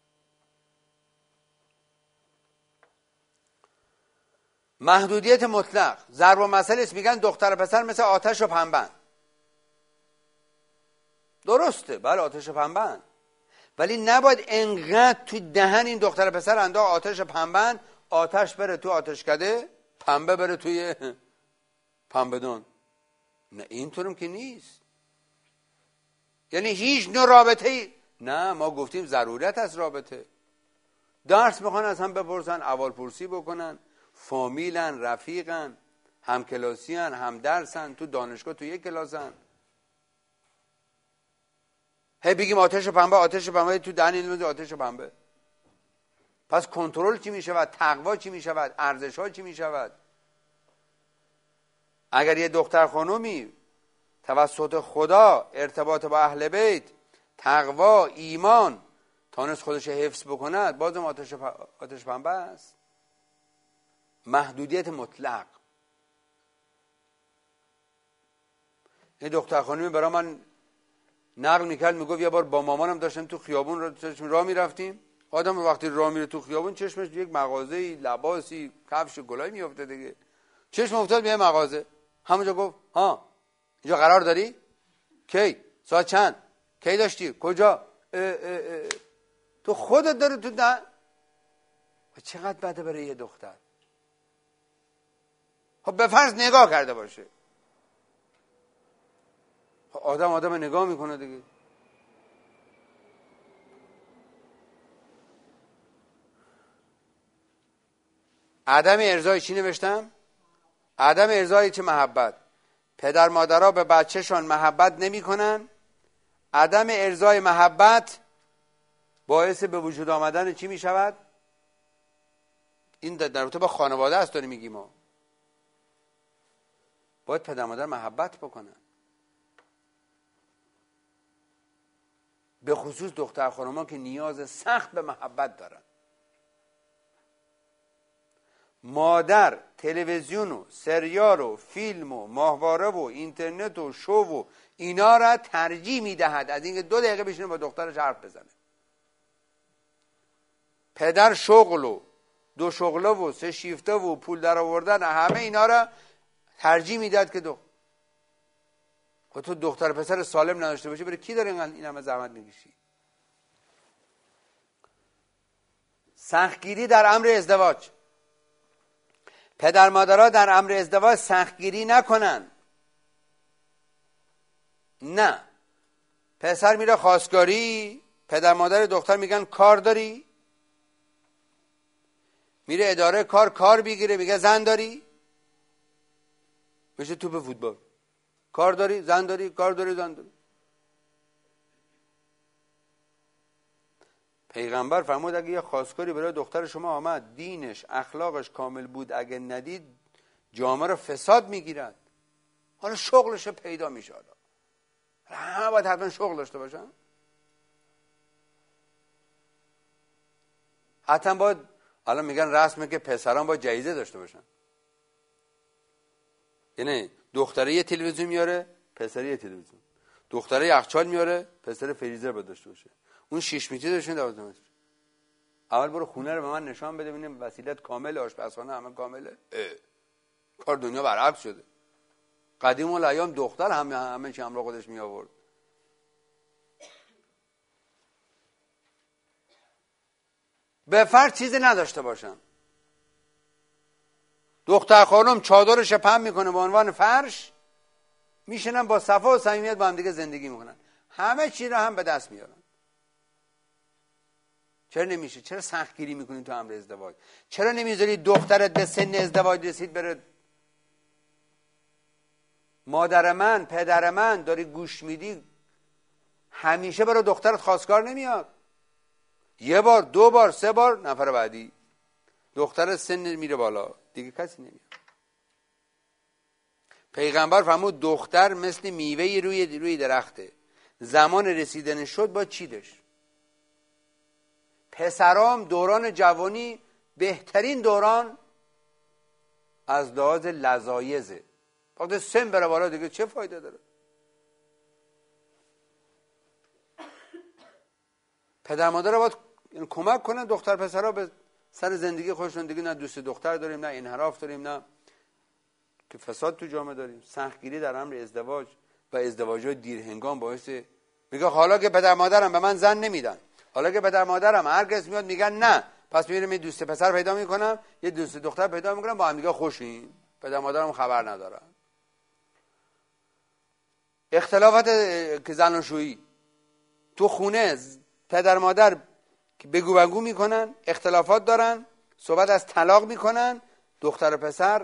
محدودیت مطلق ضرب المثل است. میگن دختر و پسر مثل آتش و پنبه. درسته، بله آتش و پنبه، ولی نباید انقدر توی دهن این دختر و پسر انداخت آتش و پنبه، آتش بره تو آتشکده، پنبه بره توی پنبه‌دان. نه اینطورم که نیست. یعنی هیچ نوع رابطه‌ای نه. ما گفتیم ضرورت از رابطه. درس میخوان از هم بپرسن، احوال پرسی بکنن، فامیلن، رفیقن، همکلاسیان، هم درسن، تو دانشگاه تو یک کلاسن. هی بگیم آتش و پنبه، آتش و پنبه، تو دهن این آتش و پنبه. پس کنترل چی میشود؟ تقوا چی میشود؟ ارزش ها چی میشود؟ اگر یه دختر خانومی توسط خدا ارتباط با اهل بیت، تقوا، ایمان تانست خودش حفظ بکند، بازم آتش پنبه است. محدودیت مطلق. یه دختر خانومی برای من نقل میکرد، میگفت یه بار با مامانم داشتم تو خیابون راه میرفتیم. آدم وقتی راه میره تو خیابون چشمش یک مغازه‌ای، لباسی، کفش و گلای میفته دیگه. چشم افتاد به مغازه، همونجا گفت ها اینجا قرار داری؟ کی؟ ساعت چند؟ کی داشتی؟ کجا؟ تو خودت داری تو دهن. چقدر بده برای یه دختر. خب به فرض نگاه کرده باشه، آدم نگاه میکنه دیگه. عدم ارضای چی نوشتم؟ عدم ارضای چه؟ محبت. پدر مادرها به بچهشان محبت نمی کنن. عدم ارضای محبت باعث به وجود آمدن چی می شود؟ این در رابطه با خانواده است داریم میگیم. ما باید پدر مادر محبت بکنن، به خصوص دختر خانوما که نیاز سخت به محبت دارن. مادر تلویزیون و سریال و فیلم و ماهواره و اینترنت و شو و اینا را ترجیح میدهد از اینکه 2 دقیقه بشینه با دخترش حرف بزنه. پدر شغل و 2 شغله و 3 شیفته و پول در آوردن همه اینا را ترجیح میدهد که خب تو دختر پسر سالم نداشته باشی، برای کی داره این همه زحمت میکشی؟ سختگیری در امر ازدواج. پدر مادرها در امر ازدواج سختگیری نکنن. نه، پسر میره خواستگاری، پدر مادر دختر میگن کار داری؟ میره اداره کار بگیره، میگه زن داری؟ میشه توپ فوتبال. کار داری؟ زن داری؟ کار داری؟ زن داری؟ پیغمبر فرمود اگه یه خواستگاری برای دختر شما آمد، دینش اخلاقش کامل بود، اگه ندید جامعه رو فساد میگیرد. حالا شغلش پیدا میشه. همه باید حتما شغل داشته باشن. حتما باید، الان میگن رسمه که پسران باید جایزه داشته باشن. یعنی دختره یه تلویزیون میاره، پسر یه تلویزیون. دختره یخچال میاره، پسر فریزر باید داشته باشه. اون 6 متری داشتن 12 متر. اول برو خونه رو به من نشان بده ببینیم وسیلت کامل، آشپزخانه همه کامله. کار دنیا برعکس شده. قدیم الایام دختر همه چی همراه خودش می آورد. به فرض چیزی نداشته باشن، دختر خانم چادرش پهن میکنه به عنوان فرش، میشنن با صفا و صمیمیت با هم دیگه زندگی میکنن، همه چی رو هم به دست میارن. چرا نمیشه؟ چرا سختگیری میکنین تو امر ازدواج؟ چرا نمیذاری دخترت به سن ازدواج رسید بره؟ مادر من، پدر من داری گوش میدی، همیشه برای دخترت خواستگار نمیاد. 1 بار، 2 بار، 3 بار، نفر بعدی دختر سن میره بالا دیگه کسی نمیاد. پیغمبر فرمود دختر مثل میوه روی درخته، زمان رسیدن شد با چیدش. پسرام دوران جوانی بهترین دوران از لحاظ لذایزه. وقتی سن بره بالا دیگه چه فایده داره؟ پدر مادر باید کمک کنن دختر پسرها به سر زندگی خودشون. دیگه نه دوست دختر داریم، نه انحراف داریم، نه که فساد تو جامعه داریم. سختگیری در امر ازدواج و ازدواج‌های دیرهنگام باعث میگه حالا که پدر مادرم به من زن نمیدن، حالا که پدر مادرم هرگز میاد میگن نه، پس میرم یه دوست پسر پیدا میکنم، یه دوست دختر پیدا میکنم، با هم دیگه خوشیم، پدر مادرم خبر ندارن. اختلافات که زناشویی تو خونه، پدر مادر که بگو بگو میکنن، اختلافات دارن، صحبت از طلاق میکنن، دختر و پسر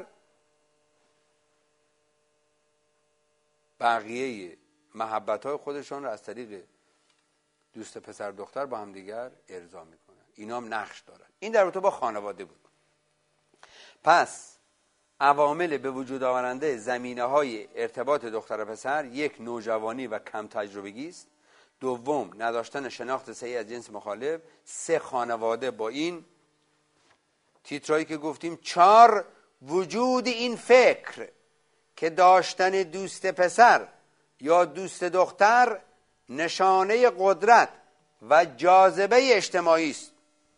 بقیه محبت‌های خودشون رو از طریق دوست پسر دختر با هم دیگر ارضا میکنن. اینا هم نقش دارن. این در رابطه با خانواده بود. پس عوامل به وجود آورنده زمینه‌های ارتباط دختر و پسر: یک، نوجوانی و کم تجربگی است. دوم، نداشتن شناخت صحیح از جنس مخالف. سه، خانواده با این تیترایی که گفتیم. چهار، وجود این فکر که داشتن دوست پسر یا دوست دختر نشانه قدرت و جاذبه اجتماعی است.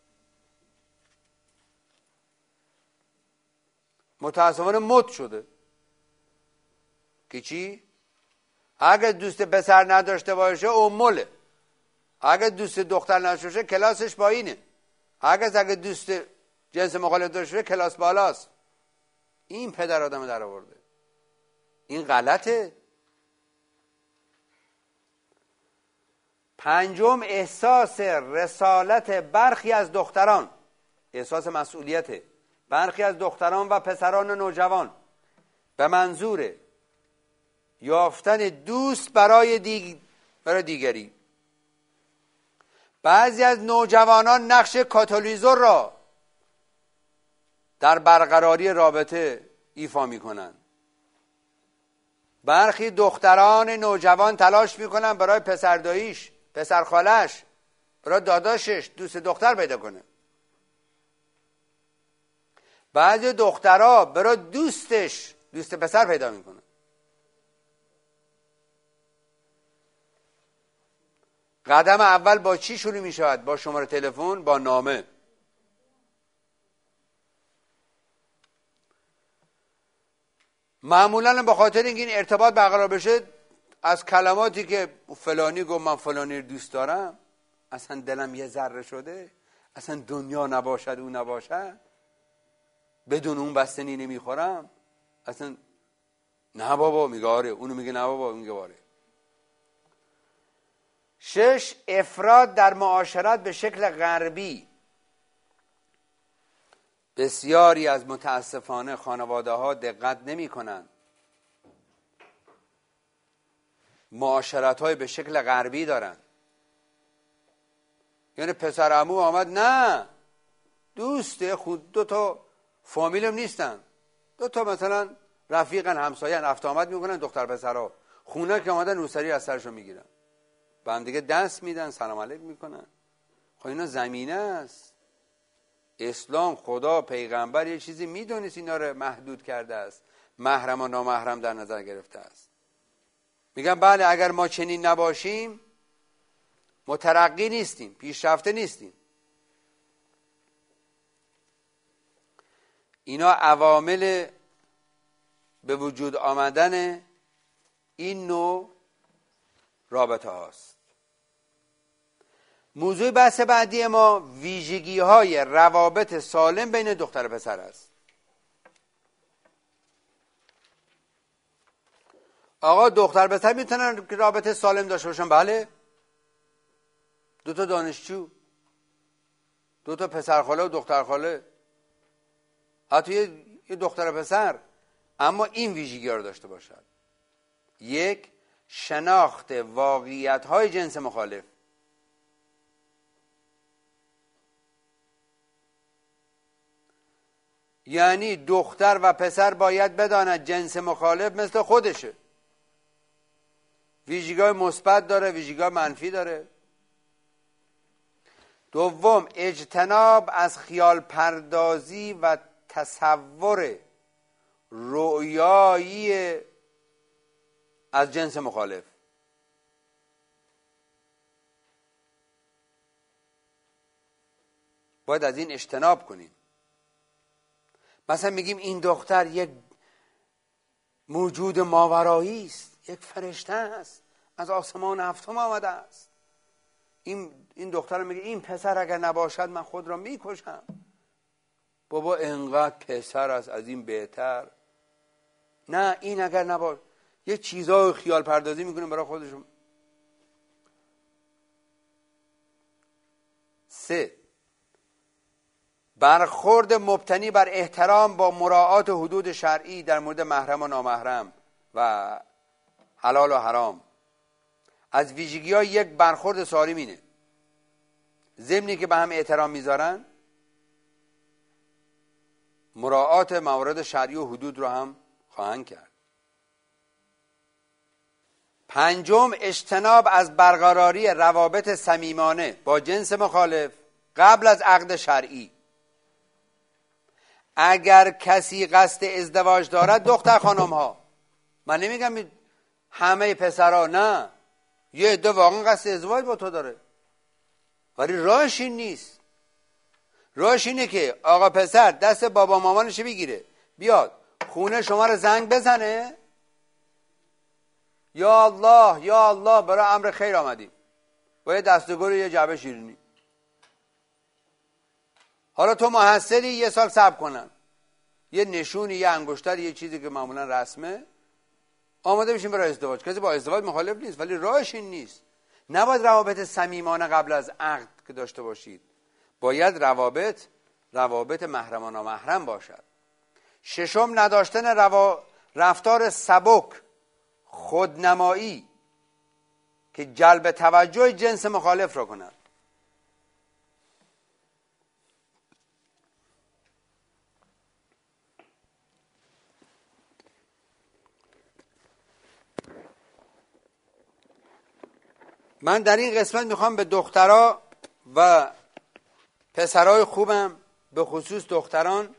متاسفانه مد شده که چی؟ اگه دوست پسر نداشته باشه اموله، اگه دوست دختر نداشته باشه کلاسش پایینه، اگه دوست جنس مخالف داشته باشه کلاس بالاست. این پدر آدم در آورده. این غلطه. پنجم، احساس رسالت برخی از دختران، احساس مسئولیت برخی از دختران و پسران نوجوان به منظور یافتن دوست برای دیگری. بعضی از نوجوانان نقش کاتالیزور را در برقراری رابطه ایفا می‌کنند. برخی دختران نوجوان تلاش می‌کنند برای پسرداییش، پسرخالش، برای داداشش دوست دختر پیدا کنه. بعضی دخترها برای دوستش دوست پسر پیدا میکنه. قدم اول با چی شروع می شود؟ با شماره تلفن، با نامه. معمولا به خاطر اینکه این ارتباط برقرار بشه، از کلماتی که فلانی گفت من فلانی رو دوست دارم، اصلا دلم یه ذره شده، اصلا دنیا نباشد او نباشد، بدون اون بستنی نمیخورم، اصلا نه بابا، میگه آره، اونو میگه نه بابا، میگه آره. 6، افراد در معاشرت به شکل غربی. بسیاری از متاسفانه خانواده ها دقت نمی کنند. معاشرت های به شکل غربی دارن. یعنی پسر عمو آمد، نه دوسته، خود دو تا فامیلم نیستن، دو تا مثلا رفیقن، همسایه‌ن، رفت آمد میکنن، دختر پسرها خونه که آمدن روسری از سرشون میگیرن، با هم دیگه دست میدن، سلام علیک میکنن. خب اینا زمینه است. اسلام، خدا، پیغمبر یه چیزی میدونست اینا رو محدود کرده است، محرم و نامحرم در نظر گرفته است. میگن بله اگر ما چنین نباشیم مترقی نیستیم، پیشرفته نیستیم. اینا عوامل به وجود آمدن این نوع رابطه هاست. موضوع بحث بعدی ما ویژگی های روابط سالم بین دختر و پسر است. آقا دختر پسر میتونن رابطه سالم داشته باشن؟ بله. دو تا دانشجو، دو تا پسر خاله و دختر خاله، حتی یه دختر پسر، اما این ویژگی ها رو داشته باشد. 1، شناخت واقعیت های جنس مخالف. یعنی دختر و پسر باید بداند جنس مخالف مثل خودشه، ویژگی‌های مثبت داره، ویژگی‌های منفی داره. دوم، اجتناب از خیال پردازی و تصور رؤیایی از جنس مخالف. باید از این اجتناب کنیم. مثلا میگیم این دختر یک موجود ماورایی است، یک فرشته است، از آسمان هفتم آمده است. این دختر میگه این پسر اگر نباشد من خود را میکشم. بابا انقدر پسر است، از این بهتر. نه، این اگر نباشد، یه چیزای خیال پردازی میکنیم برای خودشون. 3. برخورد مبتنی بر احترام با مراعات حدود شرعی در مورد محرم و نامحرم و حلال و حرام. از ویژگی‌های یک برخورد سالم اینه، ضمنی که به هم احترام میذارن، مراعات موارد شرعی و حدود رو هم خواهند کرد. 5. اجتناب از برقراری روابط صمیمانه با جنس مخالف قبل از عقد شرعی. اگر کسی قصد ازدواج دارد، دختر خانم ها، من نمیگم همه پسرها، نه، یه عده واقعا قصد ازدواج با تو داره، ولی راهش این نیست. راهش اینه که آقا پسر دست بابا مامانش بگیره، بیاد خونه شما رو زنگ بزنه، یا الله یا الله برای امر خیر آمدیم، با یه دستگل یه جعبه شیرینی. حالا تو محصلی، یه سال صبر کنن، یه نشونی، یه انگشتر، یه چیزی که معمولا رسمه، آماده بشین برای ازدواج. کسی با ازدواج مخالف نیست، ولی راهش این نیست. نباید روابط صمیمانه قبل از عقد که داشته باشید، باید روابط محرم و نامحرم باشد. 6. نداشتن رفتار سبک، خودنمایی که جلب توجه جنس مخالف را کند. من در این قسمت میخوام به دخترها و پسرای خوبم، به خصوص دختران،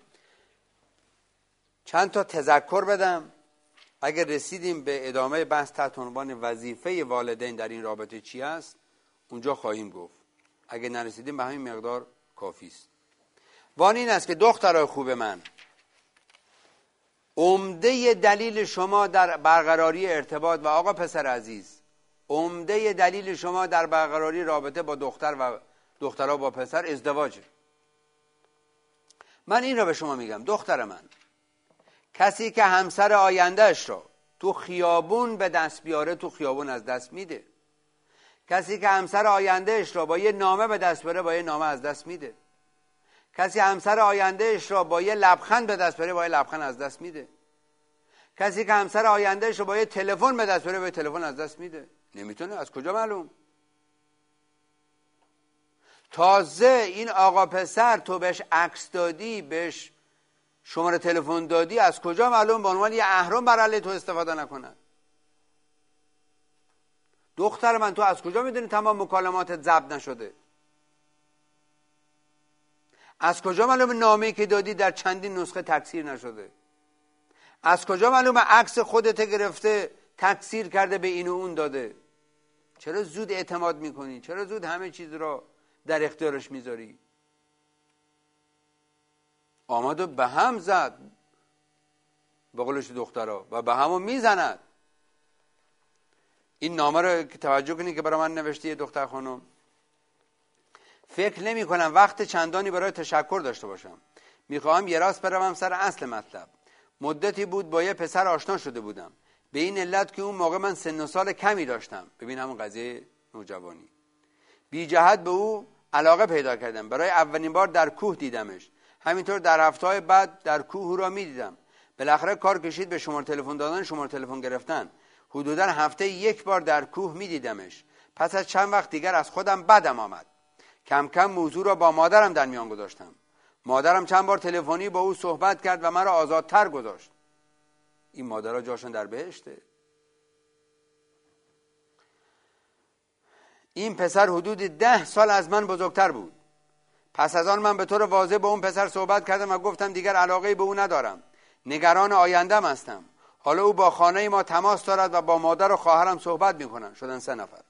چند تا تذکر بدم. اگر رسیدیم به ادامه بحث تحت عنوان وظیفه والدین در این رابطه چی است، اونجا خواهیم گفت. اگر نرسیدیم به همین مقدار کافی است. وان این است که دخترای خوب من، عمده دلیل شما در برقراری ارتباط، و آقا پسر عزیز، عمده دلیل شما در برقراری رابطه با دختر و دخترها با پسر ازدواجه. من این را به شما میگم، دختر من، کسی که همسر آیندهش را تو خیابون به دست بیاره، تو خیابون از دست میده. کسی که همسر آیندهش را با یه نامه به دست بیاره، با یه نامه از دست میده. کسی همسر آیندهش را با یه لبخند به دست بیاره، با یه لبخند از دست میده. کسی که همسر آیندهش را با یه تلفن به دست بیاره، با یه تلفن از دست میده. نمیتونه. از کجا معلوم؟ تازه این آقا پسر تو بهش عکس دادی، بهش شماره تلفن دادی، از کجا معلوم به عنوان یه اهرم بر علیه تو استفاده نکنه؟ دختر من، تو از کجا میدونی تمام مکالماتت ضبط نشده؟ از کجا معلوم نامه‌ای که دادی در چندین نسخه تکثیر نشده؟ از کجا معلوم عکس خودت گرفته تکثیر کرده به این و اون داده؟ چرا زود اعتماد میکنی؟ چرا زود همه چیز را در اختیارش میذاری؟ آمد و به هم زد، به قولش دخترها، و به همو میزند. این نامه رو که توجه کنید که برای من نوشته یه دختر خانم، فکر نمی کنم وقت چندانی برای تشکر داشته باشم. میخواهم یه راست بروم سر اصل مطلب. مدتی بود با یه پسر آشنا شده بودم، به این علت که اون موقع من سن و سال کمی داشتم. ببین همون قضیه نوجوانی. بی جهت به او علاقه پیدا کردم. برای اولین بار در کوه دیدمش. همینطور در هفته‌های بعد در کوه او را میدیدم. بالاخره کار کشید به شماره تلفن دادن، شماره تلفن گرفتن. حدوداً هفته یک بار در کوه میدیدمش. پس از چند وقت دیگر از خودم بدم آمد. کم کم موضوع را با مادرم در میان گذاشتم. مادرم چند بار تلفنی با او صحبت کرد و مرا آزادتر گذاشت. این مادرها جاشون در بهشته. این پسر حدود 10 سال از من بزرگتر بود. پس از آن من به طور واضح با اون پسر صحبت کردم و گفتم دیگر علاقه به او ندارم، نگران آیندم هستم. حالا او با خانه ما تماس دارد و با مادر و خواهرم صحبت میکنن. شدن 3 نفر.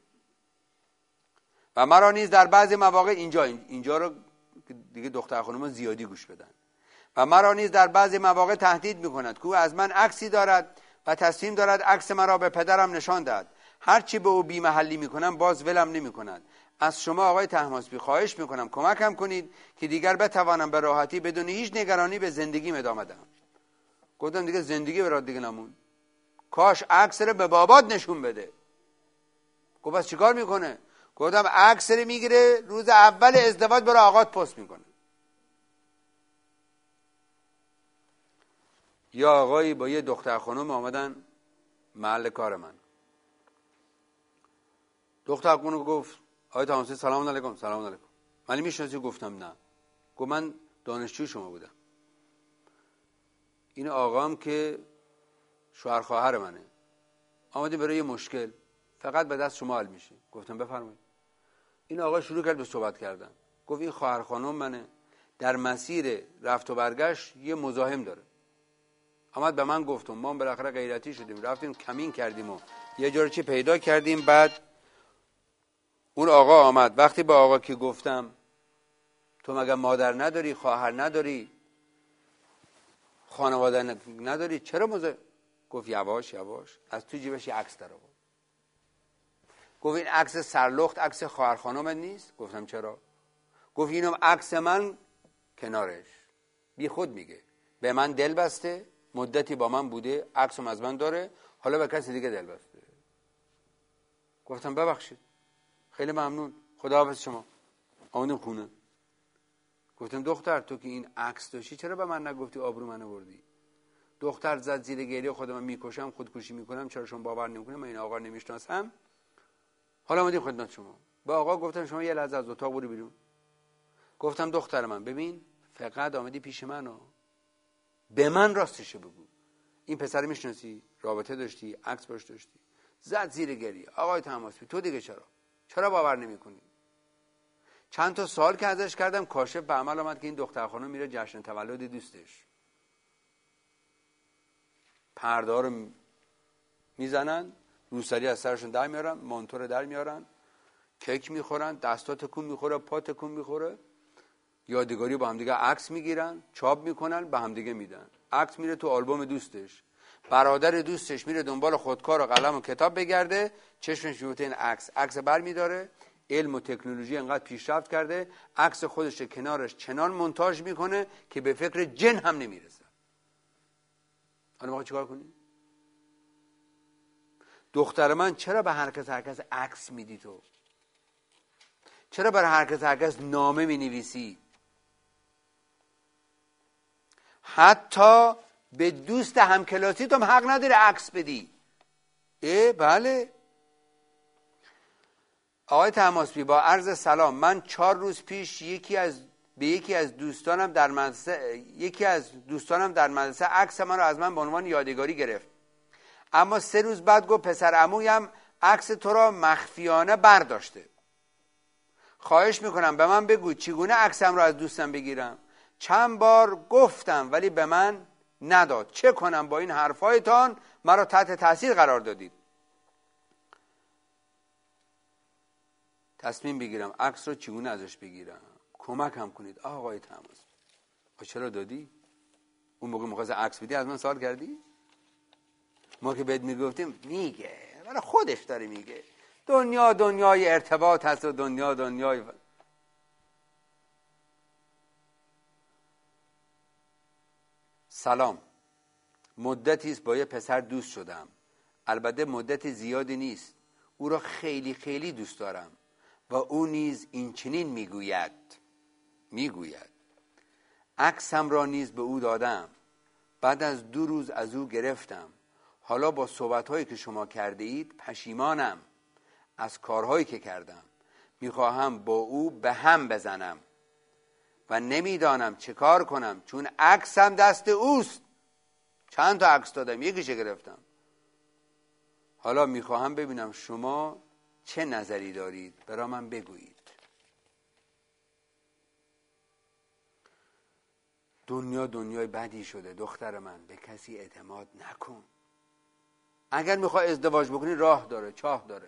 و مرا نیز در بعضی مواقع اینجا رو دیگه دختر خانم زیادی گوش بدن. و مرا نیز در بعضی مواقع تهدید میکند که او از من عکسی دارد و تصمیم دارد عکس مرا به پدرم نشان دهد. هرچی به او بی محلی میکنم باز ولم نمیکند. از شما آقای طهماسبی خواهش میکنم کمکم کنید که دیگر بتوانم به راحتی بدون هیچ نگرانی به زندگیم ادامه دهم. گفتم دیگه زندگی برات دیگه نمون. کاش عکس رو به بابات نشون بده. گفت پس چیکار میکنه؟ گفتم عکس رو میگیره روز اول ازدواج برای آقات پست میکنه. یا آقایی با یه دختر خانم آمدن محل کار من. دختر خانم گفت آقای طهماسبی سلام علیکم. سلام علیکم. من میشناسی؟ گفتم نه. گفت من دانشجوی شما بودم. این آقام که شوهر خواهر منه. آمده برای یه مشکل، فقط به دست شما حل میشه. گفتم بفرمایید. این آقا شروع کرد به صحبت کردن. گفت این خواهر خانم منه، در مسیر رفت و برگشت یه مزاحم داره. آمد به من گفتم ما بالاخره غیرتی شدیم، رفتیم کمین کردیم و یه جور چی پیدا کردیم. بعد اون آقا آمد. وقتی به آقا که گفتم تو مگه مادر نداری، خواهر نداری، خانواده نداری، چرا مزاحم؟ گفت یواش یواش از تو جیبش یه عکس در آورد. گفت این عکس سرلخت عکس خواهر خانمت نیست؟ گفتم چرا؟ گفت اینم عکس من کنارش. بی خود میگه به من دل بسته، مدتی با من بوده، عکسم از من داره، حالا به کسی دیگه دل بسته. گفتم ببخشید، خیلی ممنون، خداحافظ شما. آمدیم خونه. گفتم دختر تو که این عکس داشتی چرا به من نگفتی، آبرو منو بردی؟ دختر زد زیر گریه خودم میکشم، خودکشی میکنم، چرا شما باور نمیکنید من این آقا رو نمیشناسم؟ حالا اومدیم خدمت شما. با آقا گفتم شما یه لحظه از اتاق برو بیرون. گفتم دختر من ببین فقط آمدی پیش منو، به من راستشو بگو. این پسر میشناسی؟ رابطه داشتی؟ عکس باش داشتی؟ زد زیر گریه. آقای طهماسبی تو دیگه چرا باور نمیکنی؟ چند تا سوال که ازش کردم کاشف به عمل آمد که این دختر خانم میره جشن تولد دوستش، پرده ها رو میزنن، روسری از سرشون در میارن، مانتو در میارن، کیک میخورن، دستا تکون میخوره، پا تکون میخوره، یادگاری با هم دیگه عکس میگیرن، چاپ میکنن، به هم دیگه میدن. عکس میره تو آلبوم دوستش. برادر دوستش میره دنبال خودکار و قلم و کتاب بگرده، چشمش میفته این عکس بر میداره. علم و تکنولوژی انقدر پیشرفت کرده عکس خودش کنارش چنان مونتاژ میکنه که به فکر جن هم نمیرسه. حالا ما چیکار کنیم؟ دختر من چرا به هر کس عکس میدی تو؟ چرا برای هر کس نامه مینویسی؟ حتی به دوست همکلاسی تو هم حق نداری عکس بدی. بله آقای طهماسبی با عرض سلام، من 4 روز پیش یکی از دوستانم در مدرسه عکس من رو از من به عنوان یادگاری گرفت، اما 3 روز بعد گفت پسر عمویم عکس تو را مخفیانه برداشته. خواهش میکنم به من بگو چگونه عکسم رو از دوستم بگیرم؟ چند بار گفتم ولی به من نداد. چه کنم با این حرفایتان؟ مرا تحت تاثیر قرار دادید. تصمیم بگیرم عکس رو چگونه ازش بگیرم. کمکم کنید آقای طهماسبی. چرا دادی؟ اون موقع می‌خواست عکس بدی از من سوال کردی؟ ما که بهت میگفتیم میگه، برای خودش داره میگه. دنیای ارتباط هست و دنیای سلام. مدتی است با یه پسر دوست شدم. البته مدت زیادی نیست. او را خیلی خیلی دوست دارم و او نیز این چنین میگوید. عکسم را نیز به او دادم. بعد از 2 روز از او گرفتم. حالا با صحبت‌هایی که شما کرده اید پشیمانم از کارهایی که کردم. میخواهم با او به هم بزنم و نمیدانم چه کار کنم چون عکسم دست اوست. چند تا عکس دادم، یکیشو گرفتم. حالا میخواهم ببینم شما چه نظری دارید، برای من بگویید. دنیای بدی شده. دختر من به کسی اعتماد نکن. اگر میخوای ازدواج بکنی راه داره، چاه داره.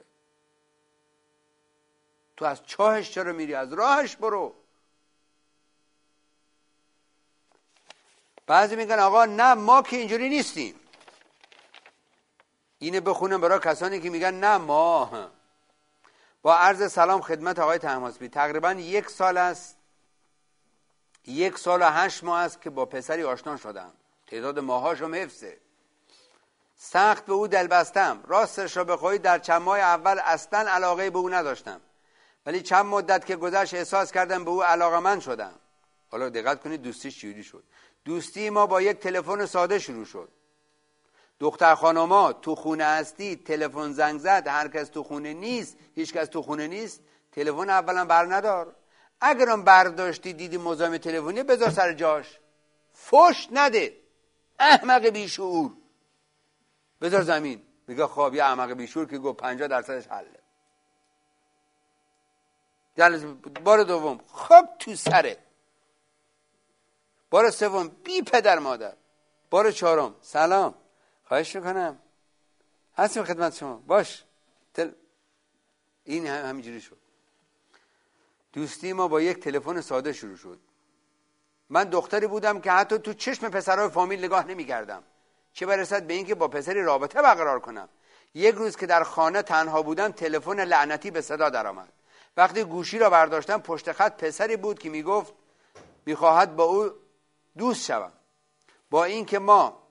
تو از چاهش چرا میری؟ از راهش برو. بعضی میگن آقا نه ما که اینجوری نیستیم. اینه بخونم برای کسانی که میگن نه ما. با عرض سلام خدمت آقای طهماسبی، تقریبا 1 سال است، 1 سال و 8 ماه است که با پسری آشنا شدم. تعداد ماهاشم حفظه. سخت به او دل بستم. راستش را بخواهید در چند ماه اول اصلا علاقه به او نداشتم، ولی چند مدت که گذشت احساس کردم به او علاقه‌مند شدم. حالا دقت کنید دوستیش چجوری شد. دوستی ما با یک تلفن ساده شروع شد. دختر خانوما تو خونه هستی، تلفن زنگ زد، هر کس تو خونه نیست، هیچ کس تو خونه نیست، تلفن اولا بر ندار. اگرم برداشتی دیدی مزاحم تلفنی، بذار سر جاش، فحش نده. احمق بیشعور، بذار زمین. میگه خب یه احمق بیشعور که گفت 50% حله. بار دوم خب تو سرت. بار سوم بی پدر مادر. بار چهارم سلام، خواهش میکنم، هستیم خدمت شما، باش. این همینجوری شد. دوستی ما با یک تلفن ساده شروع شد. من دختری بودم که حتی تو چشم پسرای فامیل نگاه نمی‌کردم، چه برسد به این که با پسری رابطه برقرار کنم. یک روز که در خانه تنها بودم، تلفن لعنتی به صدا درآمد. وقتی گوشی را برداشتم، پشت خط پسری بود که میگفت میخواهد با او دوست شوم. با این که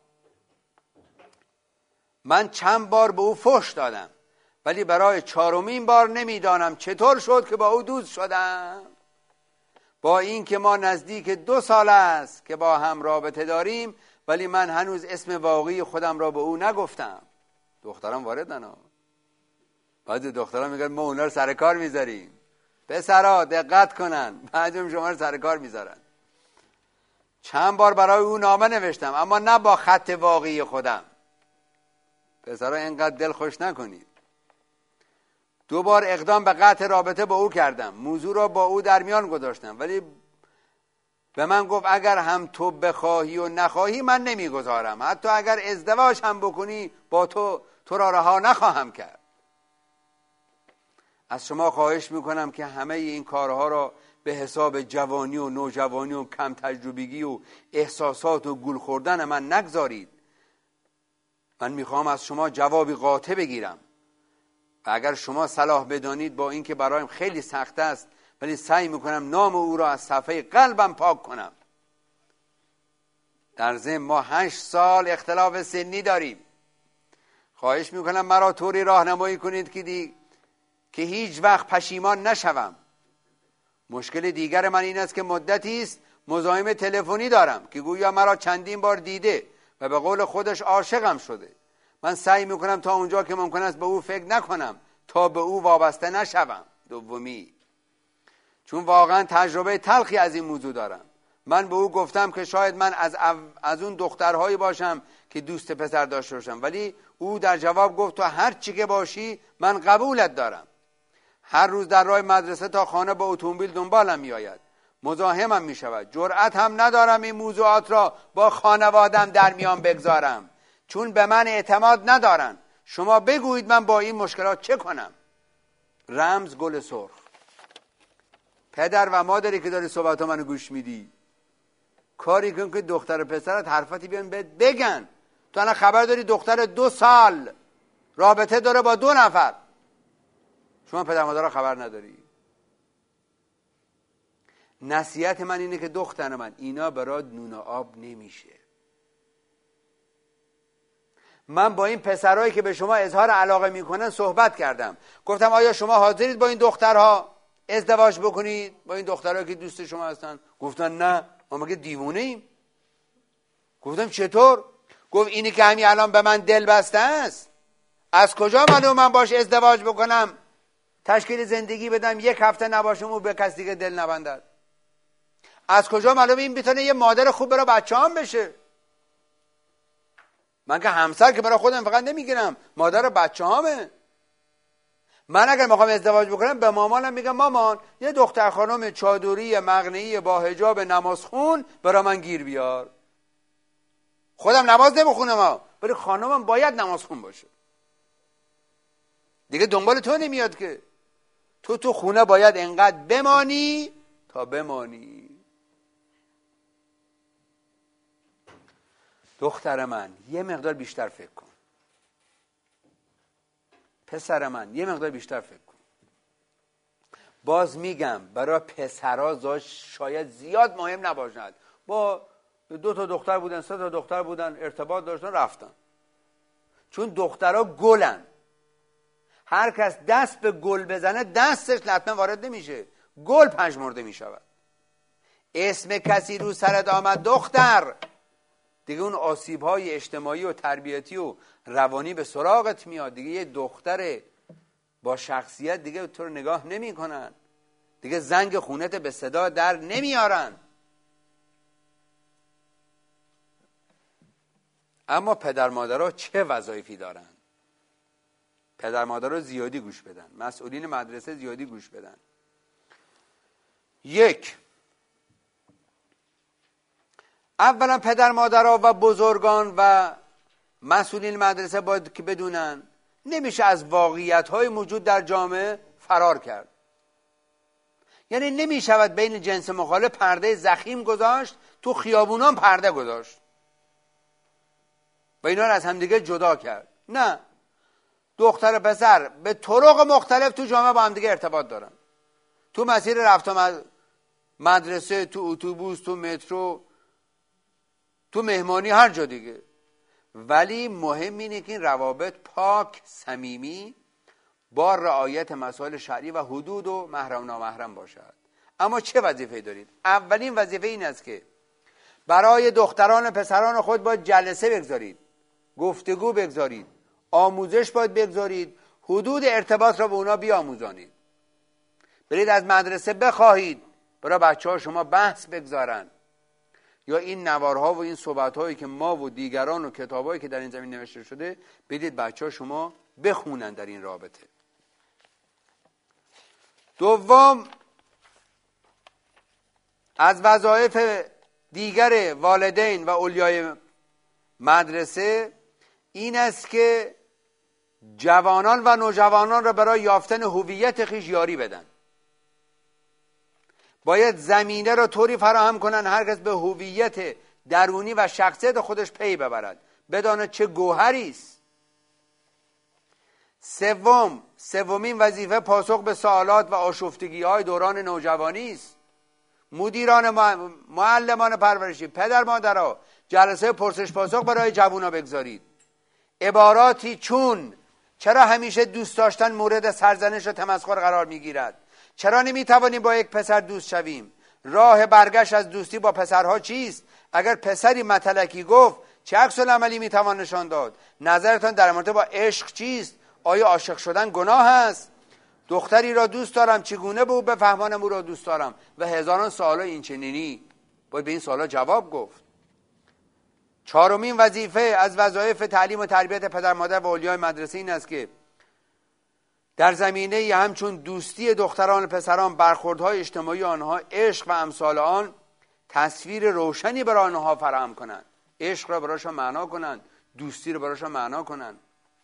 من چند بار به او فحش دادم، ولی برای 4مین بار نمیدانم چطور شد که با او دوست شدم. با این که ما نزدیک 2 سال است که با هم رابطه داریم، ولی من هنوز اسم واقعی خودم را به او نگفتم. دخترم واردن ها. بعضی دختران میگن ما اونا رو سر کار میذاریم. پسرها دقت کنن، بعضی شما رو سر کار میذارن. چند بار برای او نامه نوشتم، اما نه با خط واقعی خودم. پسرها اینقدر دل خوش نکنید. 2 بار اقدام به قطع رابطه با او کردم. موضوع را با او در میان گذاشتم، ولی به من گفت اگر هم تو بخواهی و نخواهی من نمیگذارم. حتی اگر ازدواج هم بکنی با تو را رها نخواهم کرد. از شما خواهش میکنم که همه این کارها را به حساب جوانی و نوجوانی و کم تجربگی و احساسات و گول خوردن من نگذارید. من میخوام از شما جوابی قاطع بگیرم و اگر شما صلاح بدانید، با اینکه برایم خیلی سخت است، ولی سعی میکنم نام او را از صفحه قلبم پاک کنم. در ضمن ما 8 سال اختلاف سنی داریم. خواهش میکنم مرا طوری راهنمایی کنید که هیچ وقت پشیمان نشوم. مشکل دیگر من این است که مدتی است مزاحم تلفنی دارم که گویا مرا چندین بار دیده و به قول خودش عاشقم شده. من سعی میکنم تا اونجا که ممکن است به او فکر نکنم تا به او وابسته نشوم. دومی، چون واقعا تجربه تلخی از این موضوع دارم. من به او گفتم که شاید من از اون دخترهایی باشم که دوست پسر داشته باشم، ولی او در جواب گفت تو هر چی که باشی من قبولت دارم. هر روز در راه مدرسه تا خانه با اتومبیل دنبالم میآید، مزاحمم میشود. جرأت هم ندارم این موضوعات را با خانوادم در میان بگذارم، چون به من اعتماد ندارن. شما بگویید من با این مشکلات چه کنم؟ رمز گل سرخ. پدر و مادری که داری صحبت ها منو گوش میدی، کاری کن که دختر و پسرت حرفاتی بیان بگن. تو الان خبر داری دختر 2 سال رابطه داره با 2 نفر، شما پدر مادر را خبر نداری. نصیحت من اینه که دختر من، اینا برات نون آب نمیشه. من با این پسرایی که به شما اظهار علاقه میکنن صحبت کردم. گفتم آیا شما حاضرید با این دخترها ازدواج بکنید؟ با این دخترایی که دوست شما هستن؟ گفتن نه. ما مگه دیوونه ایم؟ گفتم چطور؟ گفت اینی که همین الان به من دل بسته است، از کجا معلوم من باش ازدواج بکنم، تشکیل زندگی بدم، 1 هفته نباشم او به کسی دیگه دل نبندد؟ از کجا معلوم این بتونه یه مادر خوب برای بچه‌ام بشه؟ من که همسر که برای خودم فقط نمیگیرم، مادر بچه‌هامه. من اگر میخوام ازدواج بکنم به مامانم میگم مامان یه دختر خانم چادری مقنعی با حجاب نمازخون برای من گیر بیار. خودم نماز نمیخونم ولی خانمم باید نمازخون باشه. دیگه دنبال تو نمیاد که. تو خونه باید انقدر بمانی تا بمانی. دختر من یه مقدار بیشتر فکر کن. پسر من یه مقدار بیشتر فکر کن. باز میگم برای پسرها شاید زیاد مهم نباشد. با 2 تا دختر بودن 3 تا دختر بودن ارتباط داشتن رفتن. چون دخترها گلن. هر کس دست به گل بزنه دستش لطمه وارد نمیشه، گل پژمرده میشود. اسم کسی رو سرت آمد دختر، دیگه اون آسیب‌های اجتماعی و تربیتی و روانی به سراغت میاد. دیگه یه دختر با شخصیت دیگه تو رو نگاه نمی‌کنن. دیگه زنگ خونت به صدا در نمیارن. اما پدر مادرها چه وظایفی دارن؟ پدر مادرها زیادی گوش بدن. مسئولین مدرسه زیادی گوش بدن. 1. اولا پدر مادرها و بزرگان و مسئولین مدرسه باید که بدونن نمیشه از واقعیت‌های موجود در جامعه فرار کرد. یعنی نمیشود بین جنس مخالف پرده ضخیم گذاشت، تو خیابونان پرده گذاشت و اینا رو از همدیگه جدا کرد. نه، دختر و پسر به طرق مختلف تو جامعه با همدیگه ارتباط دارن. تو مسیر رفت مدرسه، تو اتوبوس، تو مترو، تو مهمانی، هر جا دیگه. ولی مهم اینه که این روابط پاک، صمیمی، با رعایت مسائل شرعی و حدود و محرم نامحرم باشد. اما چه وظیفه‌ای دارید؟ اولین وظیفه این است که برای دختران و پسران خود باید جلسه بگذارید، گفتگو بگذارید، آموزش باید بگذارید، حدود ارتباط را به اونا بیاموزانید. برید از مدرسه بخواهید برای بچه‌ها شما بحث بگذارن، یا این نوارها و این صحبت‌هایی که ما و دیگران و کتابایی که در این زمین نوشته شده بدید بچه‌ها شما بخونن در این رابطه. دوم، از وظایف دیگر والدین و اولیای مدرسه این است که جوانان و نوجوانان را برای یافتن هویت خویش یاری بدن. باید زمینه را طوری فراهم کنن هر کس به هویت درونی و شخصیت خودش پی ببرد، بداند چه گوهری است. سومین وظیفه پاسخ به سوالات و آشفتگی‌های دوران نوجوانی است. مدیران معلمان پرورشی، پدر مادرها جلسه پرسش پاسخ برای جوونا بگذارید. عباراتی چون چرا همیشه دوست داشتن مورد سرزنش و تمسخر قرار میگیرد؟ چرا نمیتوانیم با یک پسر دوست شویم؟ راه برگشت از دوستی با پسرها چیست؟ اگر پسری متلکی گفت چه عکس العملی میتوان نشان داد؟ نظرتان در مورد با عشق چیست؟ آیا عاشق شدن گناه است؟ دختری را دوست دارم، چگونه به او بفهمانم او را دوست دارم؟ و هزاران سوال این چنینی باید به این سوالا جواب گفت. 4مین وظیفه از وظایف تعلیم و تربیت پدر مادر و اولیای مدرسه این است که در زمینه همچون دوستی دختران و پسران، برخوردهای اجتماعی آنها، عشق و امثال آن تصویر روشنی برای آنها فراهم کنند. عشق را برایشان معنا کنند، دوستی را برایشان معنا کنند.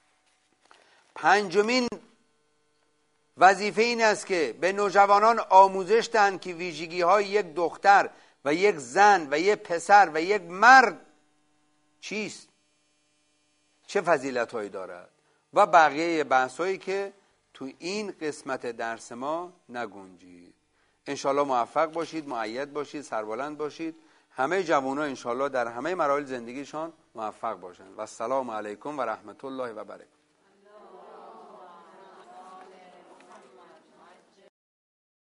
5مین وظیفه این است که به نوجوانان آموزش دهند که ویژگی‌های یک دختر و یک زن و یک پسر و یک مرد چیست، چه فضیلت‌هایی دارد و بقیه بحث‌هایی که تو این قسمت درس ما نگنجید. انشالله موفق باشید، مؤید باشید، سربلند باشید. همه جوانان انشالله در همه مراحل زندگیشان موفق باشند. و السلام علیکم و رحمت الله و برکاته.